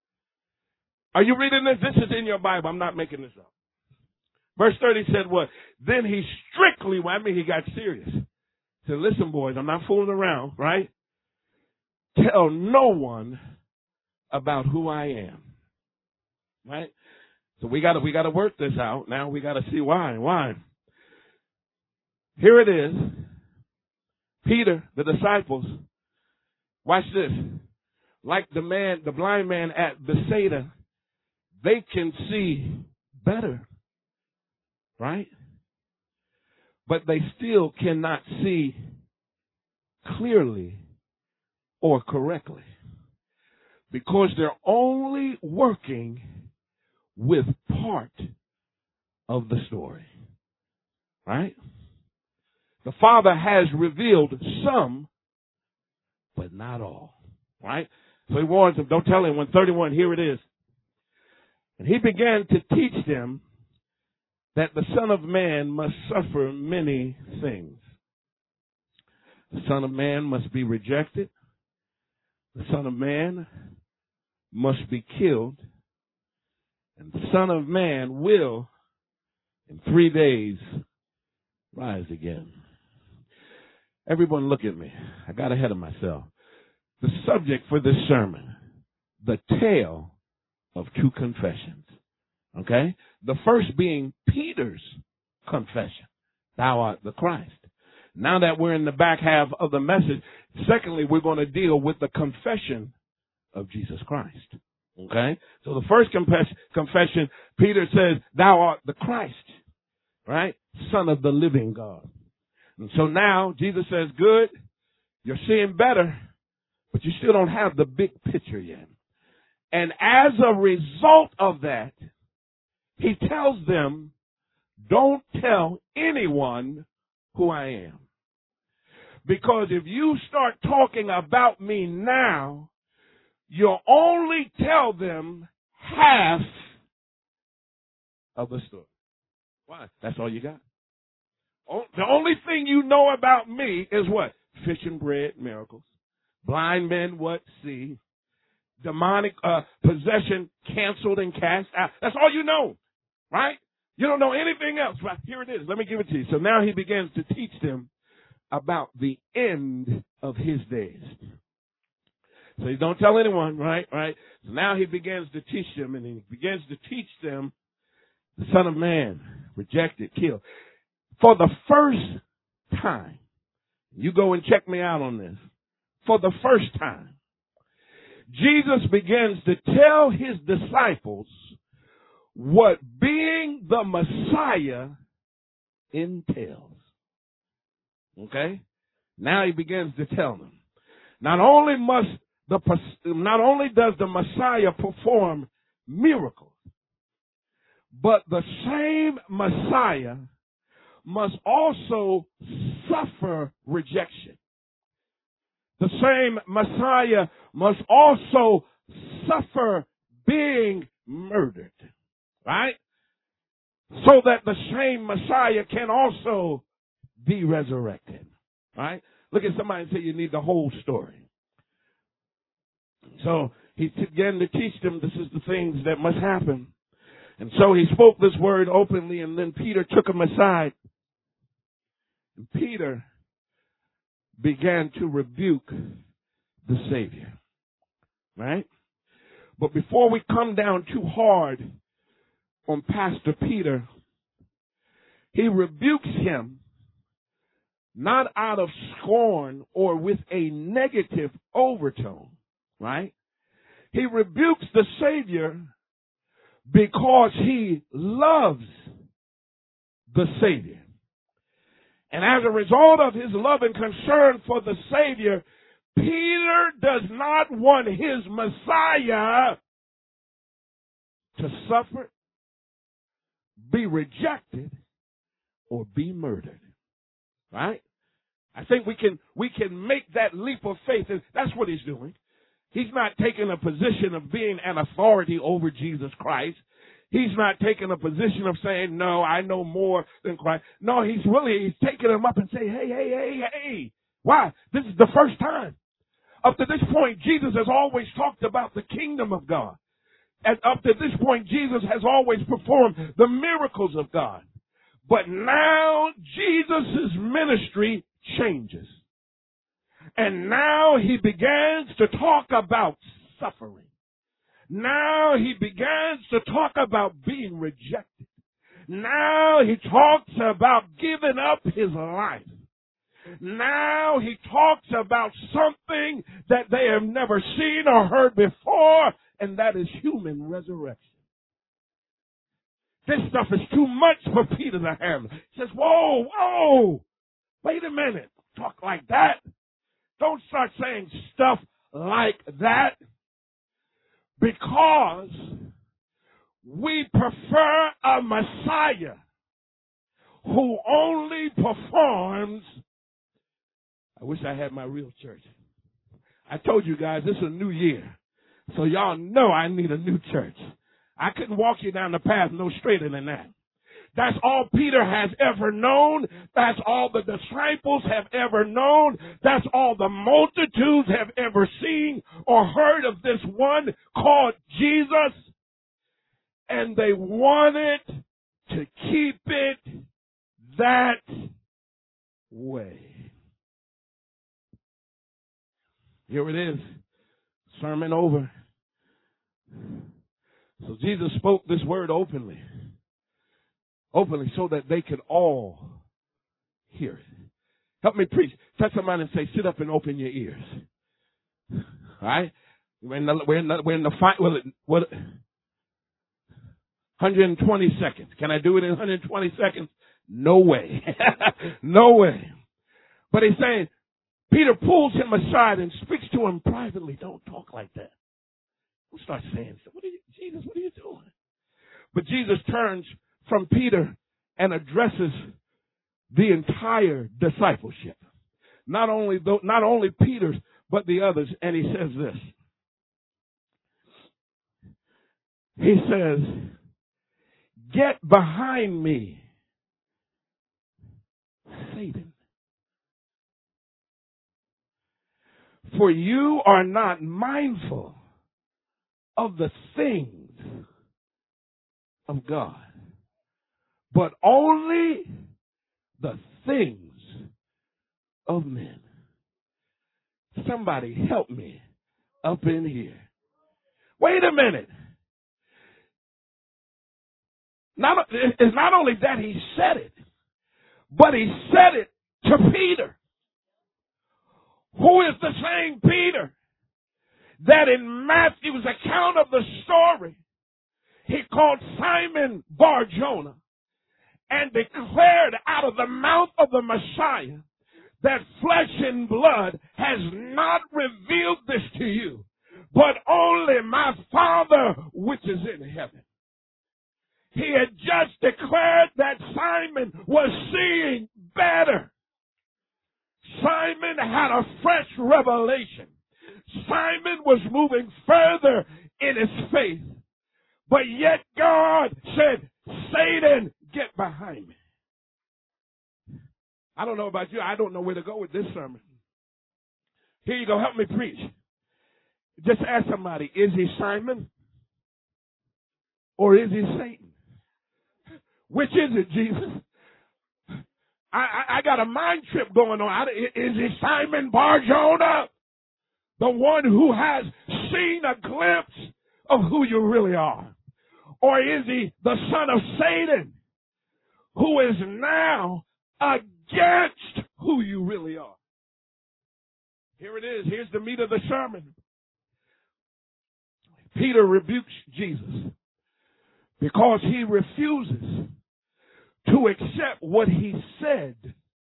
are you reading this? This is in your Bible. I'm not making this up. Verse thirty said what? Then he strictly, well, I mean, he got serious. He said, listen, boys, I'm not fooling around, right? Tell no one about who I am. Right? So we gotta, we gotta work this out. Now we gotta see why. Why? Here it is. Peter, the disciples, watch this. Like the man, the blind man at Bethsaida, they can see better. Right? But they still cannot see clearly or correctly. Because they're only working with part of the story. Right? The Father has revealed some, but not all. Right? So he warns them, don't tell anyone. thirty-one, here it is. And he began to teach them that the Son of Man must suffer many things. The Son of Man must be rejected. The Son of Man must be killed. And the Son of Man will, in three days, rise again. Everyone look at me. I got ahead of myself. The subject for this sermon, the tale of two confessions. Okay? The first being Peter's confession. Thou art the Christ. Now that we're in the back half of the message, secondly, we're going to deal with the confession of Jesus Christ. Okay? So the first confess- confession, Peter says, thou art the Christ, right? Son of the living God. And so now Jesus says, good, you're seeing better, but you still don't have the big picture yet. And as a result of that, he tells them, don't tell anyone who I am. Because if you start talking about me now, you'll only tell them half of the story. Why? That's all you got. The only thing you know about me is what? Fish and bread miracles. Blind men what? See. Demonic uh, possession canceled and cast out. That's all you know. Right? You don't know anything else. Right? Here it is. Let me give it to you. So now he begins to teach them about the end of his days. So you don't tell anyone, right? Right? So now he begins to teach them, and he begins to teach them the Son of Man, rejected, killed. For the first time, you go and check me out on this. For the first time, Jesus begins to tell his disciples what being the Messiah entails. Okay? Now he begins to tell them, not only must the, not only does the Messiah perform miracles, but the same Messiah must also suffer rejection. The same Messiah must also suffer being murdered, right? So that the same Messiah can also be resurrected, right? Look at somebody and say, you need the whole story. So he began to teach them this is the things that must happen. And so he spoke this word openly, and then Peter took him aside. And Peter began to rebuke the Savior, right? But before we come down too hard on Pastor Peter, he rebukes him not out of scorn or with a negative overtone, right? He rebukes the Savior because he loves the Savior. And as a result of his love and concern for the Savior, Peter does not want his Messiah to suffer, be rejected, or be murdered. Right? I think we can we can make that leap of faith, and that's what he's doing. He's not taking a position of being an authority over Jesus Christ. He's not taking a position of saying, no, I know more than Christ. No, he's really, he's taking him up and saying, hey, hey, hey, hey. Why? This is the first time. Up to this point, Jesus has always talked about the kingdom of God. And up to this point, Jesus has always performed the miracles of God. But now Jesus' ministry changes. And now he begins to talk about suffering. Now he begins to talk about being rejected. Now he talks about giving up his life. Now he talks about something that they have never seen or heard before, and that is human resurrection. This stuff is too much for Peter to handle. He says, whoa, whoa, wait a minute. Talk like that. Don't start saying stuff like that. Because we prefer a Messiah who only performs. I wish I had my real church. I told you guys this is a new year. So y'all know I need a new church. I couldn't walk you down the path no straighter than that. That's all Peter has ever known. That's all the disciples have ever known. That's all the multitudes have ever seen or heard of this one called Jesus. And they wanted to keep it that way. Here it is. Sermon over. So Jesus spoke this word openly. Openly so that they could all hear it. Help me preach. Touch somebody and say, sit up and open your ears. All right? We're in the, we're in the, we're in the fight. Well, what? one hundred twenty seconds. Can I do it in one hundred twenty seconds? No way. No way. But he's saying, Peter pulls him aside and speaks to him privately. Don't talk like that. Don't start saying, what are you, Jesus, what are you doing? But Jesus turns from Peter and addresses the entire discipleship. Not only not only Peter's, but the others. And he says this. He says, get behind me, Satan. For you are not mindful of the things of God, but only the things of men. Somebody help me up in here. Wait a minute. Not, it's not only that he said it, but he said it to Peter, who is the same Peter that in Matthew's account of the story, he called Simon Bar-Jonah and declared out of the mouth of the Messiah that flesh and blood has not revealed this to you, but only my Father which is in heaven. He had just declared that Simon was seeing better. Simon had a fresh revelation. Simon was moving further in his faith. But yet God said, Satan, get behind me. I don't know about you. I don't know where to go with this sermon. Here you go. Help me preach. Just ask somebody, is he Simon or is he Satan? Which is it, Jesus? I, I, I got a mind trip going on. I, is he Simon Bar-Jonah? The one who has seen a glimpse of who you really are? Or is he the son of Satan who is now against who you really are? Here it is. Here's the meat of the sermon. Peter rebukes Jesus because he refuses to accept what he said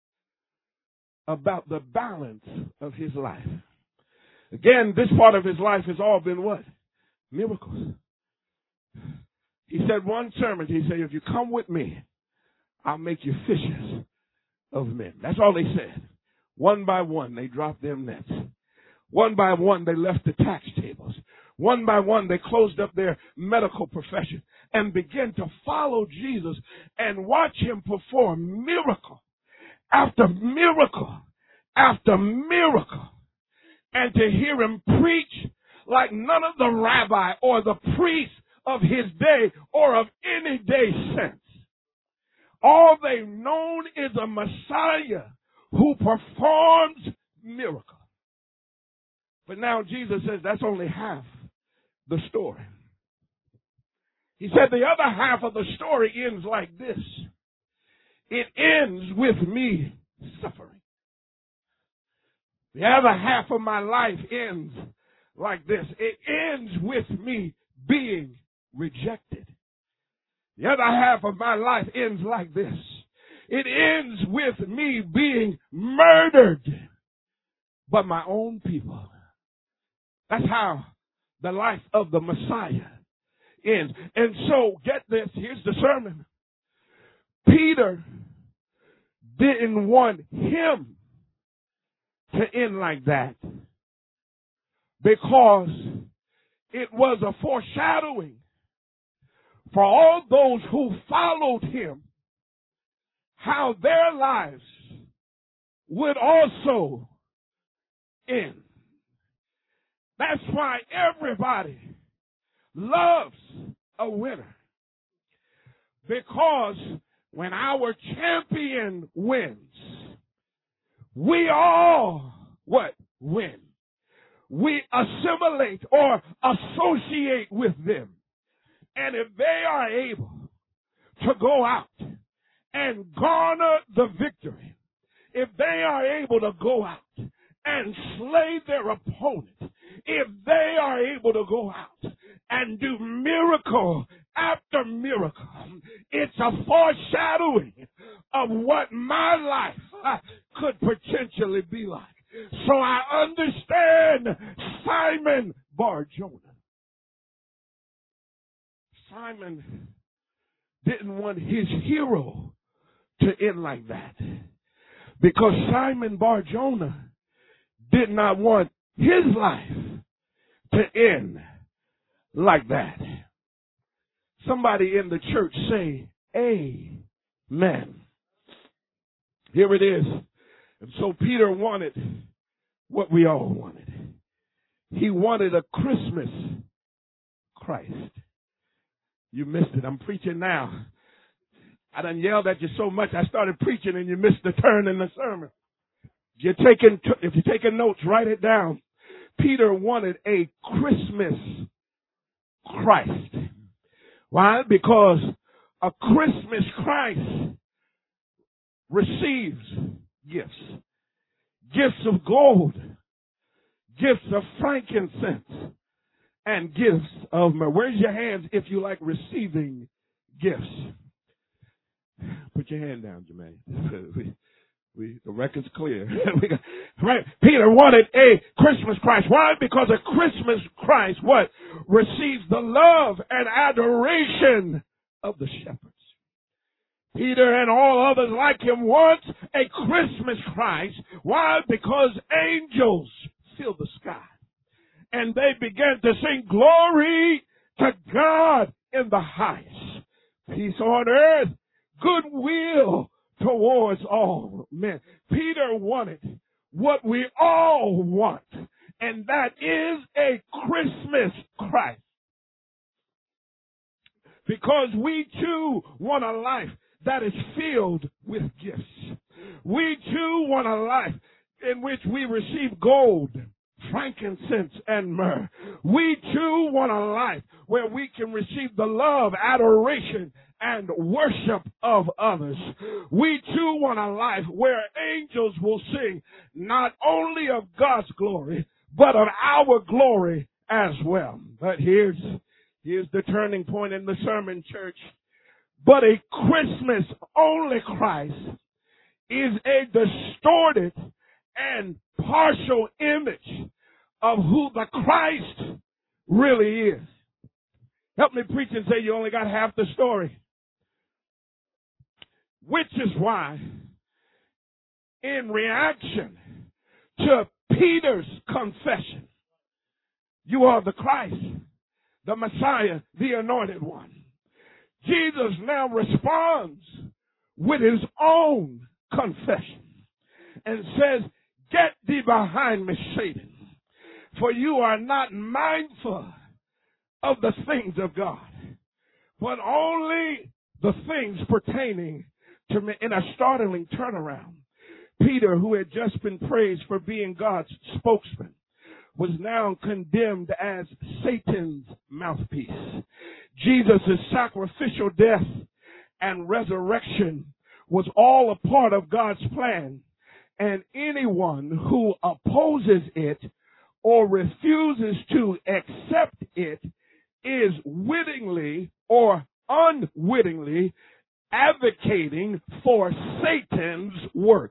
about the balance of his life. Again, this part of his life has all been what? Miracles. He said one sermon, he said, if you come with me, I'll make you fishers of men. That's all they said. One by one, they dropped their nets. One by one, they left the tax tables. One by one, they closed up their medical profession and began to follow Jesus and watch him perform miracle after miracle after miracle. And to hear him preach like none of the rabbi or the priest of his day or of any day since. All they've known is a Messiah who performs miracles. But now Jesus says that's only half the story. He said the other half of the story ends like this. It ends with me suffering. The other half of my life ends like this. It ends with me being rejected. The other half of my life ends like this. It ends with me being murdered by my own people. That's how the life of the Messiah ends. And so, get this, here's the sermon. Peter didn't want him to end like that because it was a foreshadowing for all those who followed him, how their lives would also end. That's why everybody loves a winner. Because when our champion wins, we all, what? Win. We assimilate or associate with them. And if they are able to go out and garner the victory, if they are able to go out and slay their opponent, if they are able to go out and do miracle after miracle, it's a foreshadowing of what my life could potentially be like. So I understand Simon Bar-Jonah. Simon didn't want his hero to end like that because Simon Bar-Jonah did not want his life to end like that. Somebody in the church say, amen. Here it is. And so Peter wanted what we all wanted. He wanted a Christmas Christ. You missed it. I'm preaching now. I done yelled at you so much I started preaching and you missed the turn in the sermon. You're taking, if you're taking notes, write it down. Peter wanted a Christmas Christ. Why? Because a Christmas Christ receives gifts. Gifts of gold, gifts of frankincense, and gifts of myrrh. Where's your hands if you like receiving gifts? Put your hand down, Jermaine. We, the record's clear. We got, right? Peter wanted a Christmas Christ. Why? Because a Christmas Christ, what? Receives the love and adoration of the shepherds. Peter and all others like him want a Christmas Christ. Why? Because angels fill the sky. And they began to sing glory to God in the highest. Peace on earth, goodwill towards all men. Peter wanted what we all want, and that is a Christmas Christ. Because we too want a life that is filled with gifts. We too want a life in which we receive gold, frankincense, and myrrh. We too want a life where we can receive the love, adoration, and worship of others. We too want a life where angels will sing not only of God's glory, but of our glory as well. But here's, here's the turning point in the sermon, church. But a Christmas-only Christ is a distorted and partial image of who the Christ really is. Help me preach and say you only got half the story. Which is why, in reaction to Peter's confession, you are the Christ, the Messiah, the Anointed One, Jesus now responds with his own confession and says, "Get thee behind me, Satan, for you are not mindful of the things of God, but only the things pertaining to me." In a startling turnaround, Peter, who had just been praised for being God's spokesman, was now condemned as Satan's mouthpiece. Jesus' sacrificial death and resurrection was all a part of God's plan, and anyone who opposes it or refuses to accept it is wittingly or unwittingly advocating for Satan's work.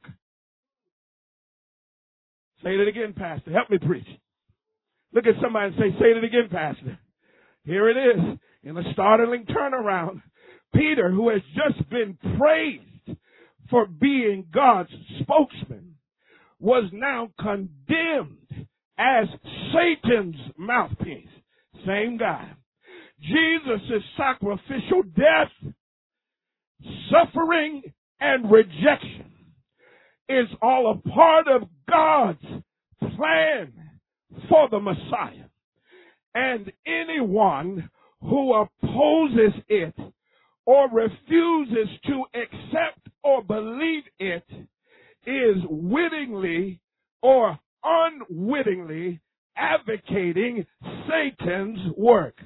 Say it again, Pastor. Help me preach. Look at somebody and say, "Say it again, Pastor." Here it is. In a startling turnaround, Peter, who has just been praised for being God's spokesman, was now condemned as Satan's mouthpiece. Same guy. Jesus' sacrificial death, suffering, and rejection is all a part of God's plan for the Messiah. And anyone who opposes it or refuses to accept or believe it is wittingly or unwittingly advocating Satan's work.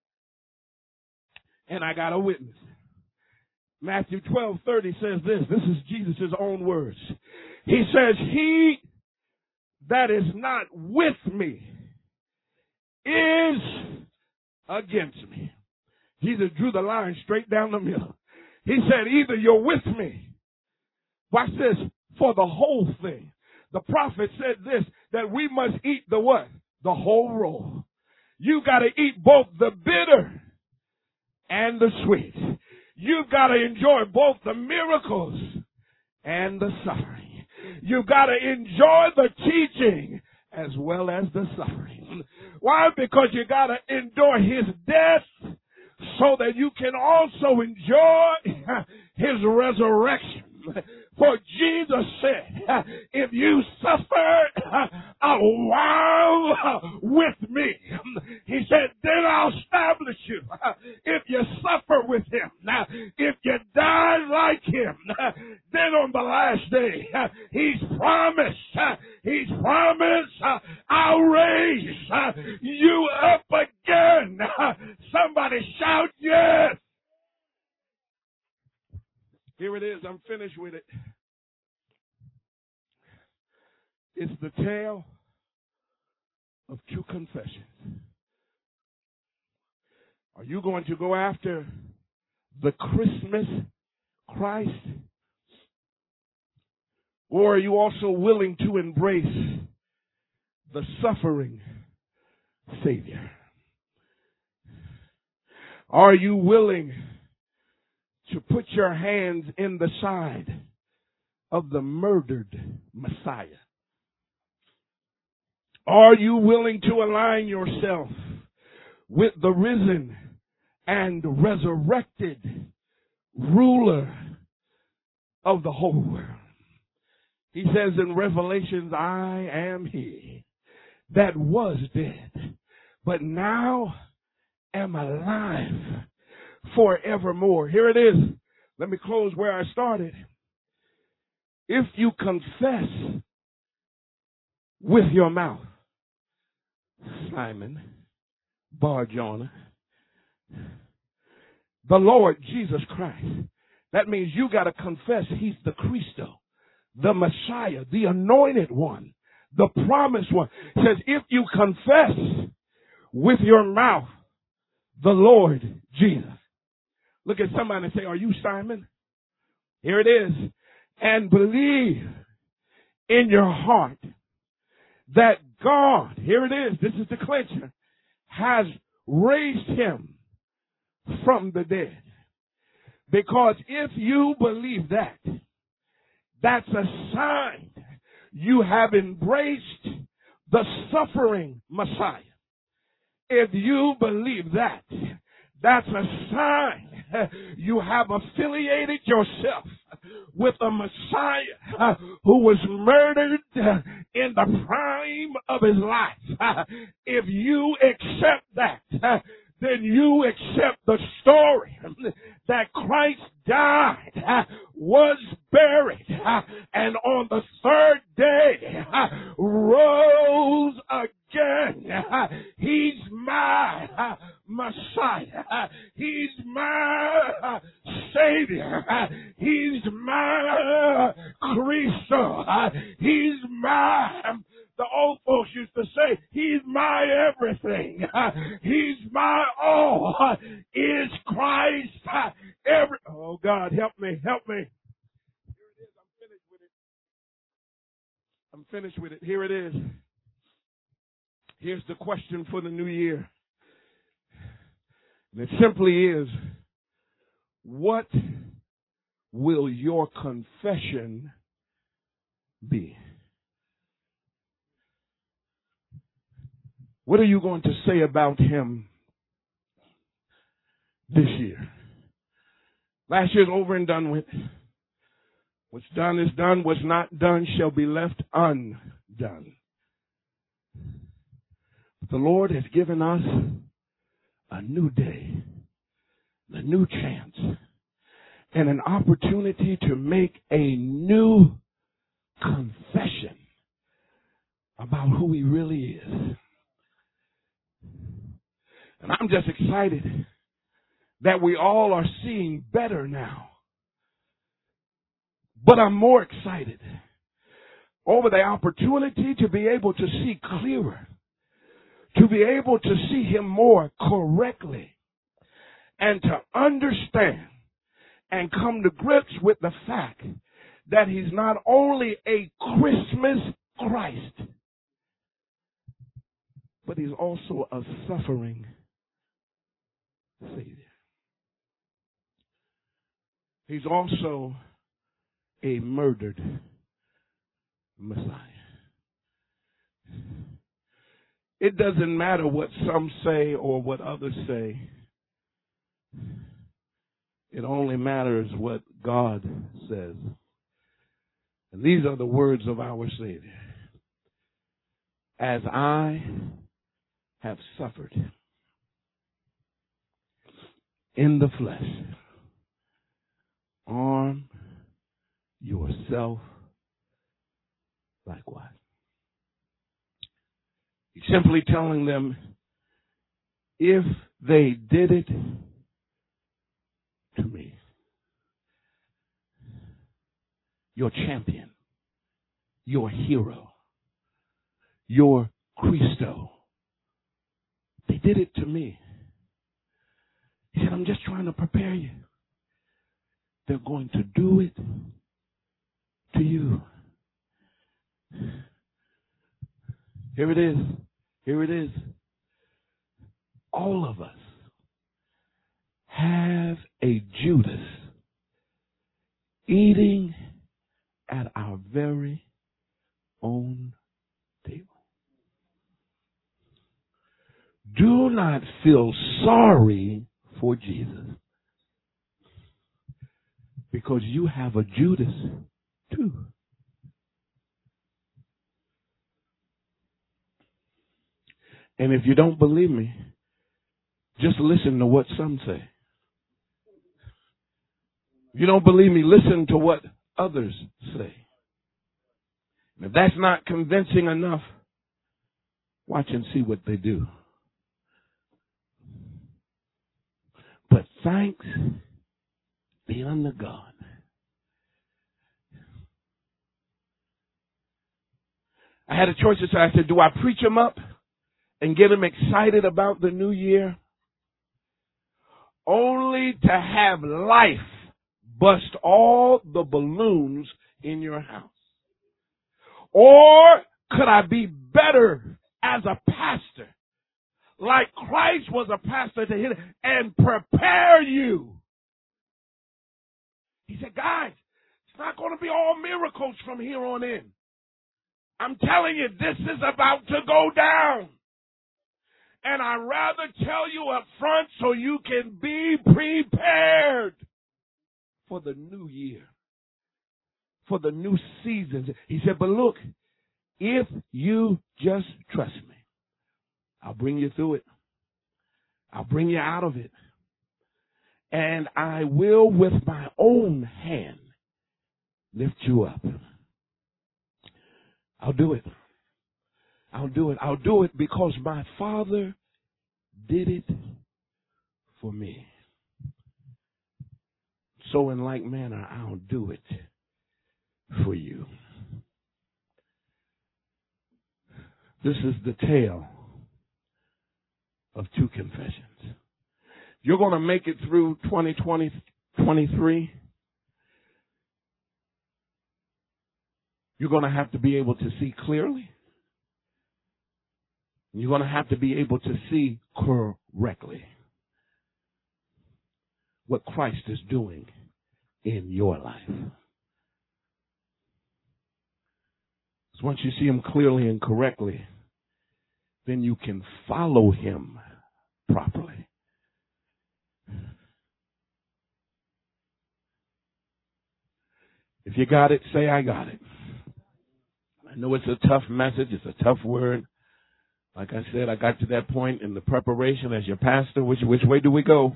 And I got a witness. Matthew twelve thirty says this. This is Jesus' own words. He says, "He that is not with me is against me." Jesus drew the line straight down the middle. He said, either you're with me, watch this, for the whole thing. The prophet said this, that we must eat the what? The whole roll. You got to eat both the bitter and the sweet. You've got to enjoy both the miracles and the suffering. You've got to enjoy the teaching as well as the suffering. Why? Because you got to endure his death so that you can also enjoy his resurrection. For Jesus said, if you suffer a while with me, he said, then I'll establish you. If you suffer with him, if you die like him, then on the last day, he's promised, he's promised, I'll raise you up again. Somebody shout yes. Here it is. I'm finished with it. It's the tale of two confessions. Are you going to go after the Christmas Christ? Or are you also willing to embrace the suffering Savior? Are you willing to put your hands in the side of the murdered Messiah? Are you willing to align yourself with the risen and resurrected ruler of the whole world? He says in Revelations, I am he that was dead, but now am alive forevermore. Here it is. Let me close where I started. If you confess with your mouth, Simon Bar-Jonah, the Lord Jesus Christ, that means you got to confess he's the Christo, the Messiah, the anointed one, the promised one. It says, if you confess with your mouth the Lord Jesus. Look at somebody and say, are you Simon? Here it is. And believe in your heart that God, here it is, this is the clincher, has raised him from the dead. Because if you believe that, that's a sign you have embraced the suffering Messiah. If you believe that, that's a sign you have affiliated yourself with a Messiah who was murdered in the prime of his life. If you accept that, then you accept the story that Christ died, was buried, and on the third day rose again. He's my Messiah. He's my Savior. He's my Christo. He's my... The old folks used to say, he's my everything. He's my all. Is Christ every... Oh, God, help me, help me. Here it is. I'm finished with it. I'm finished with it. Here it is. Here's the question for the new year. And it simply is, what will your confession be? What are you going to say about him this year? Last year's over and done with. What's done is done. What's not done shall be left undone. But the Lord has given us a new day, a new chance, and an opportunity to make a new confession about who he really is. And I'm just excited that we all are seeing better now. But I'm more excited over the opportunity to be able to see clearer, to be able to see him more correctly, and to understand and come to grips with the fact that he's not only a Christmas Christ, but he's also a suffering Savior. He's also a murdered Messiah. It doesn't matter what some say or what others say. It only matters what God says. And these are the words of our Savior. As I have suffered in the flesh, arm yourself likewise. He's simply telling them, if they did it to me, your champion, your hero, your Christo, they did it to me. He said, I'm just trying to prepare you. They're going to do it to you. Here it is. Here it is. All of us have a Judas eating at our very own table. Do not feel sorry for Jesus, because you have a Judas too. And if you don't believe me, just listen to what some say. If you don't believe me, listen to what others say. And if that's not convincing enough, watch and see what they do. But thanks be unto God. I had a choice to say, I said, do I preach them up and get them excited about the new year? Only to have life bust all the balloons in your house. Or could I be better as a pastor, like Christ was a pastor to him, and prepare you? He said, guys, it's not going to be all miracles from here on in. I'm telling you, this is about to go down. And I'd rather tell you up front so you can be prepared for the new year, for the new seasons. He said, but look, if you just trust me, I'll bring you through it. I'll bring you out of it. And I will with my own hand lift you up. I'll do it. I'll do it. I'll do it because my Father did it for me. So in like manner, I'll do it for you. This is the tale of two confessions. You're going to make it through twenty twenty, twenty-three. You're going to have to be able to see clearly. You're going to have to be able to see correctly what Christ is doing in your life. So once you see him clearly and correctly, then you can follow him properly. If you got it, say, I got it. I know it's a tough message. It's a tough word. Like I said, I got to that point in the preparation as your pastor. Which, which way do we go?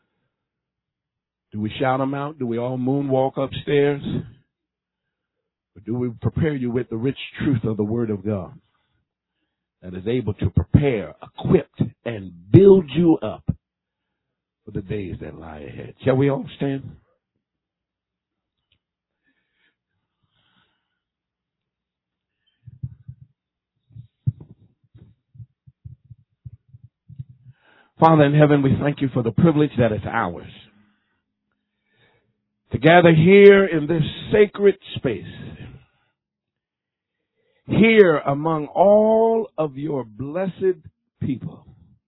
Do we shout them out? Do we all moonwalk upstairs? Or do we prepare you with the rich truth of the Word of God that is able to prepare, equip, and build you up for the days that lie ahead? Shall we all stand? Father in heaven, we thank you for the privilege that is ours to gather here in this sacred space, here among all of your blessed people,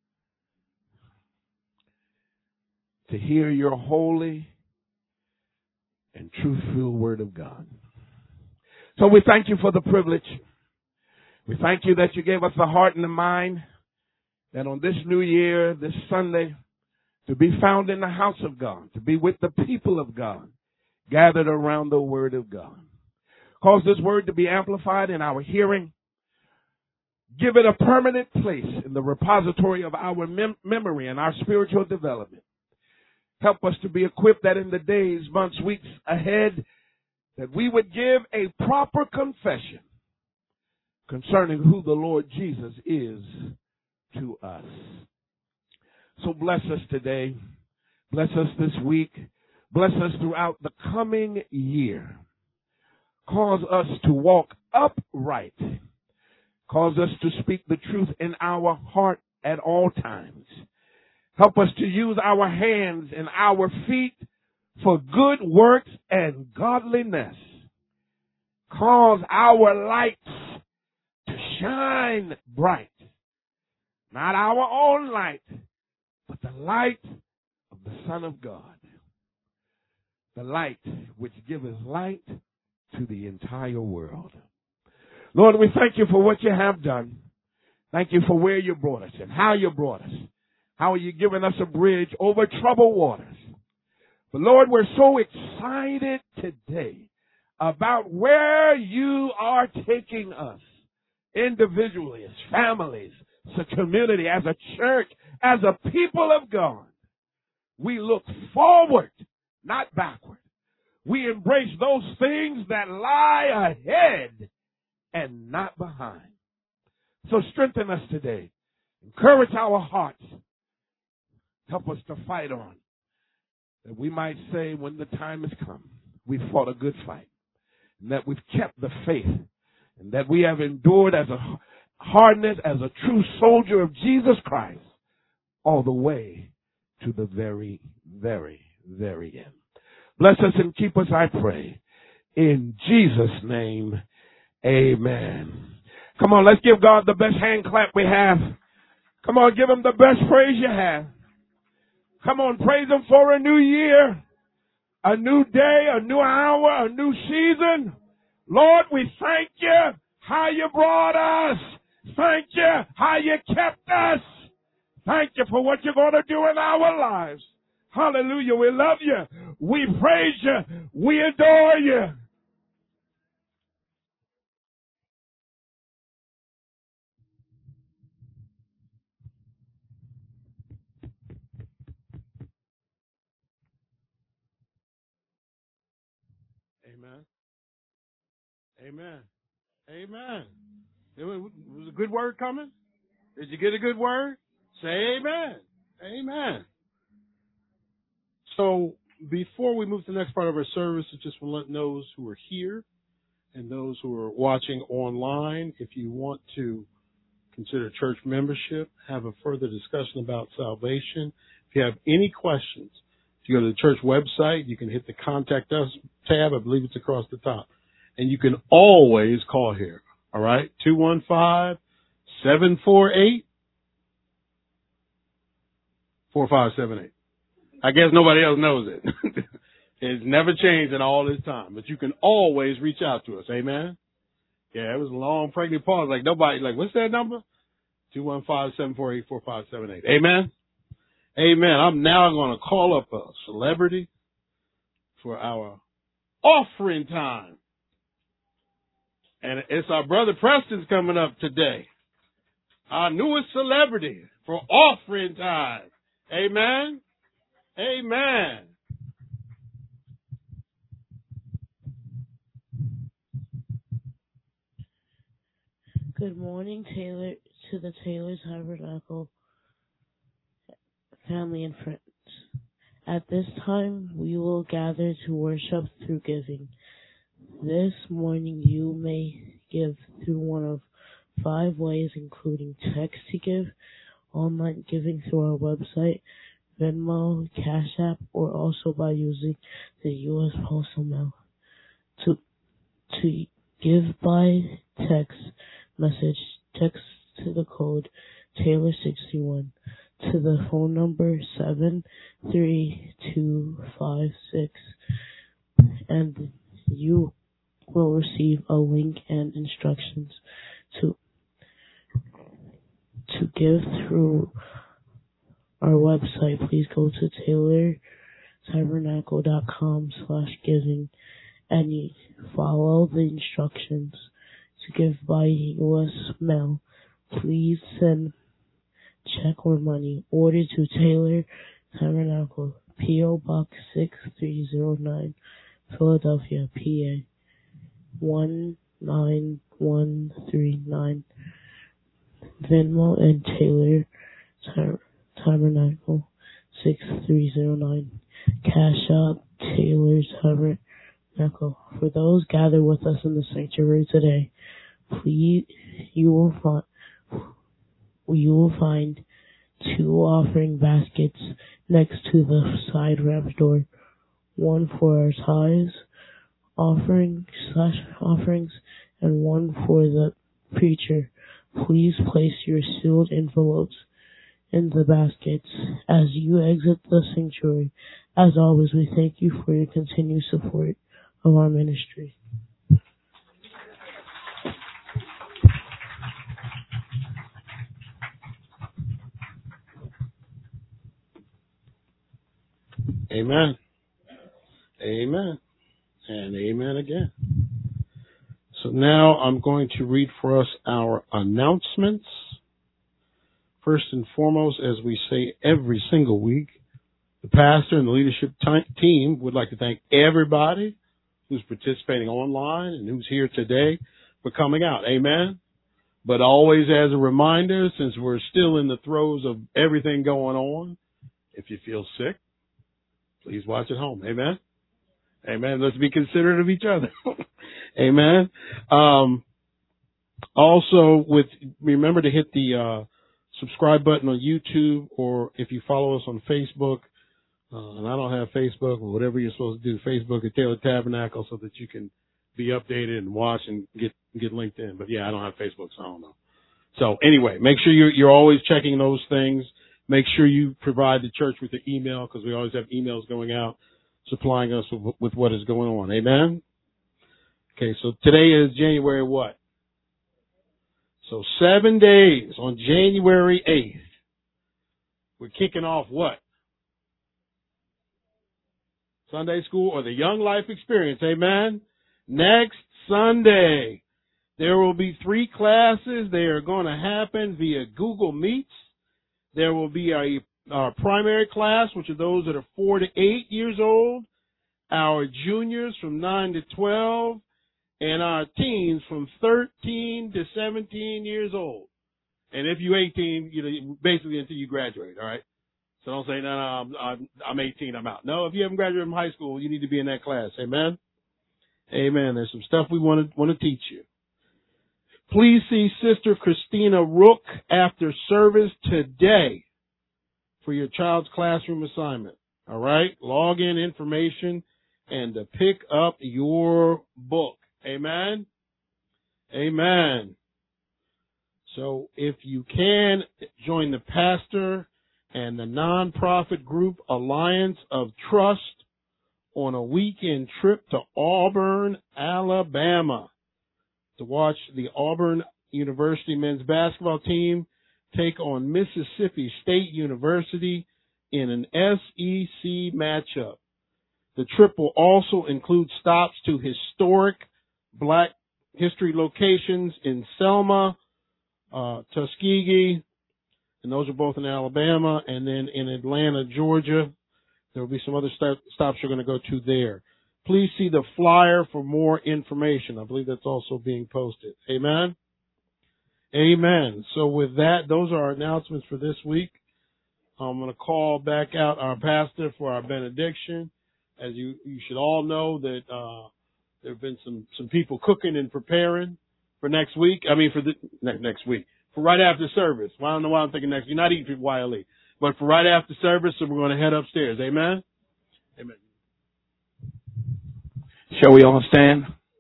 to hear your holy and truthful word of God. So we thank you for the privilege. We thank you that you gave us the heart and the mind that on this new year, this Sunday, to be found in the house of God, to be with the people of God, gathered around the word of God. Cause this word to be amplified in our hearing. Give it a permanent place in the repository of our mem- memory and our spiritual development. Help us to be equipped that in the days, months, weeks ahead, that we would give a proper confession concerning who the Lord Jesus is to us. So bless us today. Bless us this week. Bless us throughout the coming year. Cause us to walk upright. Cause us to speak the truth in our heart at all times. Help us to use our hands and our feet for good works and godliness. Cause our lights to shine bright. Not our own light, but the light of the Son of God. The light which giveth light to the entire world. Lord, we thank you for what you have done. Thank you for where you brought us and how you brought us. How are you giving us a bridge over troubled waters? But Lord, we're so excited today about where you are taking us individually, as families, as a community, as a church, as a people of God. We look forward, not backward. We embrace those things that lie ahead and not behind. So strengthen us today. Encourage our hearts. Help us to fight on. That we might say when the time has come, we fought a good fight. And that we've kept the faith. And that we have endured as a hardness, as a true soldier of Jesus Christ, all the way to the very, very, very end. Bless us and keep us, I pray. In Jesus' name, amen. Come on, let's give God the best hand clap we have. Come on, give him the best praise you have. Come on, praise him for a new year, a new day, a new hour, a new season. Lord, we thank you how you brought us. Thank you how you kept us. Thank you for what you're going to do in our lives. Hallelujah. We love you. We praise you. We adore you. Amen. Amen. Amen. It was, was a good word coming? Did you get a good word? Say amen. Amen. So before we move to the next part of our service, I just want to let those who are here and those who are watching online, if you want to consider church membership, have a further discussion about salvation. If you have any questions, if you go to the church website, you can hit the Contact Us tab. I believe it's across the top. And you can always call here. All right? two one five, seven four eight, four five seven eight. I guess nobody else knows it. It's never changed in all this time. But you can always reach out to us. Amen? Yeah, it was a long pregnant pause. Like nobody, like, what's that number? two one five, seven four eight, four five seven eight. Amen? Amen. I'm now going to call up a celebrity for our offering time. And it's our brother Preston's coming up today. Our newest celebrity for offering time. Amen? Amen. Good morning, Taylor, to the Taylor's Tabernacle family and friends. At this time, we will gather to worship through giving. This morning, you may give through one of five ways, including text to give, online giving through our website, Venmo, Cash App, or also by using the U S Postal Mail. To to give by text message, text to the code Taylor sixty-one to the phone number seven three two five six, and you will receive a link and instructions to to give through our website. Please go to taylor tabernacle dot com slash giving and you follow the instructions to give by U S mail. Please send check or money order to Taylor Tabernacle, P O Box six three zero nine, Philadelphia, P A one nine one three nine. Venmo and Taylor Tar- Tabernacle six three zero nine. Cash App Taylor Tabernacle. For those gathered with us in the sanctuary today, please you will find you will find two offering baskets next to the side ramp door. One for our tithes offering slash offerings and one for the preacher Please place your sealed envelopes in the baskets as you exit the sanctuary. As always, we thank you for your continued support of our ministry. Amen. Amen. And amen again. So now I'm going to read for us our announcements. First and foremost, as we say every single week, the pastor and the leadership t- team would like to thank everybody who's participating online and who's here today for coming out. Amen. But always as a reminder, since we're still in the throes of everything going on, if you feel sick, please watch at home. Amen. Amen. Let's be considerate of each other. Amen. Um, also, with remember to hit the uh, subscribe button on YouTube, or if you follow us on Facebook, uh, and I don't have Facebook, or whatever you're supposed to do, Facebook at Taylor Tabernacle, so that you can be updated and watch and get get linked in. But yeah, I don't have Facebook, so I don't know. So anyway, make sure you're, you're always checking those things. Make sure you provide the church with the email, because we always have emails going out supplying us with, with what is going on. Amen? Okay, so today is January what? So seven days on January eighth. We're kicking off what? Sunday school or the Young Life Experience. Amen? Next Sunday, there will be three classes. They are going to happen via Google Meets. There will be a our primary class, which are those that are four to eight years old, our juniors from nine to twelve, and our teens from thirteen to seventeen years old. And if you're eighteen, you know, basically until you graduate, all right? So don't say, no, no, I'm, I'm, I'm eighteen, I'm out. No, if you haven't graduated from high school, you need to be in that class. Amen? Amen. There's some stuff we want to want to teach you. Please see Sister Christina Rook after service today for your child's classroom assignment. All right? Log in information and to pick up your book. Amen? Amen. So if you can, join the pastor and the nonprofit group Alliance of Trust on a weekend trip to Auburn, Alabama, to watch the Auburn University men's basketball team take on Mississippi State University in an S E C matchup. The trip will also include stops to historic Black history locations in Selma, uh, Tuskegee, and those are both in Alabama, and then in Atlanta, Georgia. There will be some other st- stops you're going to go to there. Please see the flyer for more information. I believe that's also being posted. Amen? Amen. So with that, those are our announcements for this week. I'm going to call back out our pastor for our benediction. As you, you should all know that uh, there have been some, some people cooking and preparing for next week. I mean, for the ne- next week. For right after service. Well, I don't know why I'm thinking next. You're not eating for Y L E. But for right after service, so we're going to head upstairs. Amen? Amen. Shall we all stand?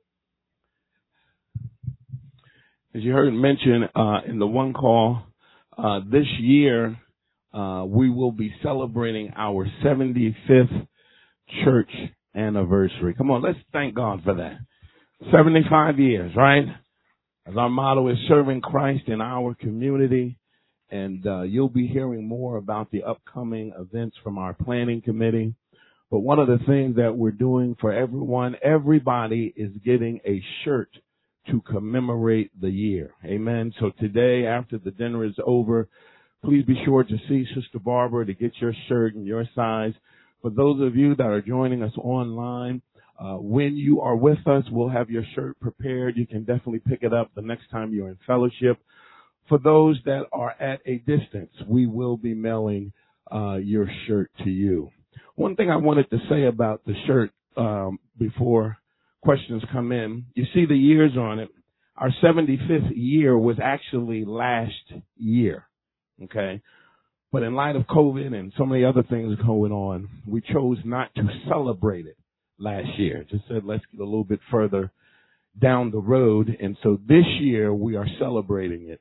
As you heard mentioned uh, in the one call, uh, this year uh, we will be celebrating our seventy-fifth church anniversary. Come on, let's thank God for that. seventy-five years, right? As our motto is serving Christ in our community. And uh, you'll be hearing more about the upcoming events from our planning committee. But one of the things that we're doing for everyone, everybody is getting a shirt to commemorate the year. Amen. So today, after the dinner is over, please be sure to see Sister Barbara to get your shirt in your size. For those of you that are joining us online, uh, when you are with us, we'll have your shirt prepared. You can definitely pick it up the next time you're in fellowship. For those that are at a distance, we will be mailing uh, your shirt to you. One thing I wanted to say about the shirt um, before questions come in, you see the years on it. Our seventy-fifth year was actually last year, okay? But in light of COVID and so many other things going on, we chose not to celebrate it last year. Just said, let's get a little bit further down the road. And so this year we are celebrating it.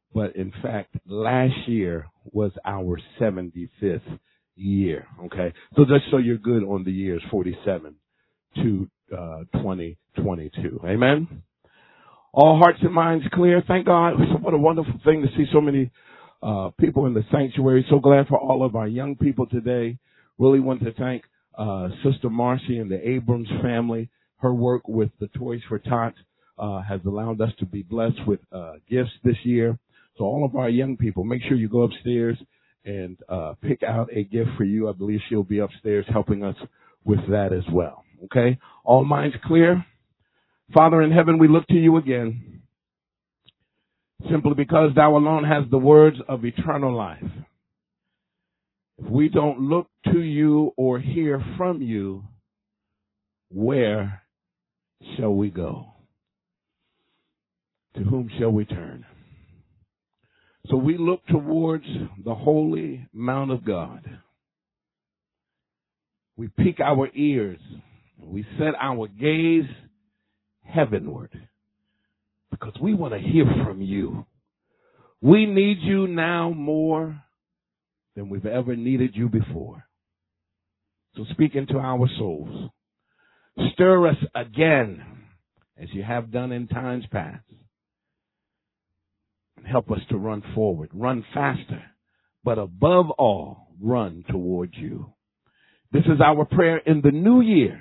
but in fact, last year was our seventy-fifth year. Okay, so just so you're good on the years, forty-seven to uh, twenty twenty-two. Amen. All hearts and minds clear. Thank God. What a wonderful thing to see so many uh, people in the sanctuary. So glad for all of our young people today. Really want to thank uh, Sister Marcy and the Abrams family. Her work with the Toys for Tots uh, has allowed us to be blessed with uh, gifts this year. So all of our young people, make sure you go upstairs and uh, pick out a gift for you. I believe she'll be upstairs helping us with that as well. Okay? All minds clear? Father in heaven, we look to you again, simply because thou alone has the words of eternal life. If we don't look to you or hear from you, where shall we go? To whom shall we turn? So we look towards the holy Mount of God. We peak our ears. We set our gaze heavenward because we want to hear from you. We need you now more than we've ever needed you before. So speak into our souls. Stir us again as you have done in times past. And help us to run forward, run faster, but above all, run towards you. This is our prayer in the new year.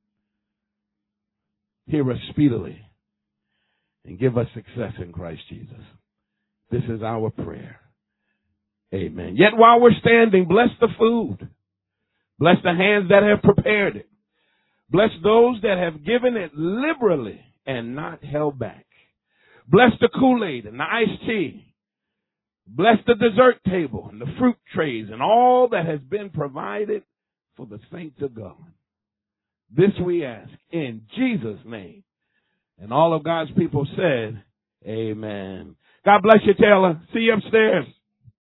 Hear us speedily and give us success in Christ Jesus. This is our prayer. Amen. Yet while we're standing, bless the food. Bless the hands that have prepared it. Bless those that have given it liberally and not held back. Bless the Kool-Aid and the iced tea. Bless the dessert table and the fruit trays and all that has been provided for the saints of God. This we ask in Jesus' name. And all of God's people said, amen. God bless you, Taylor. See you upstairs.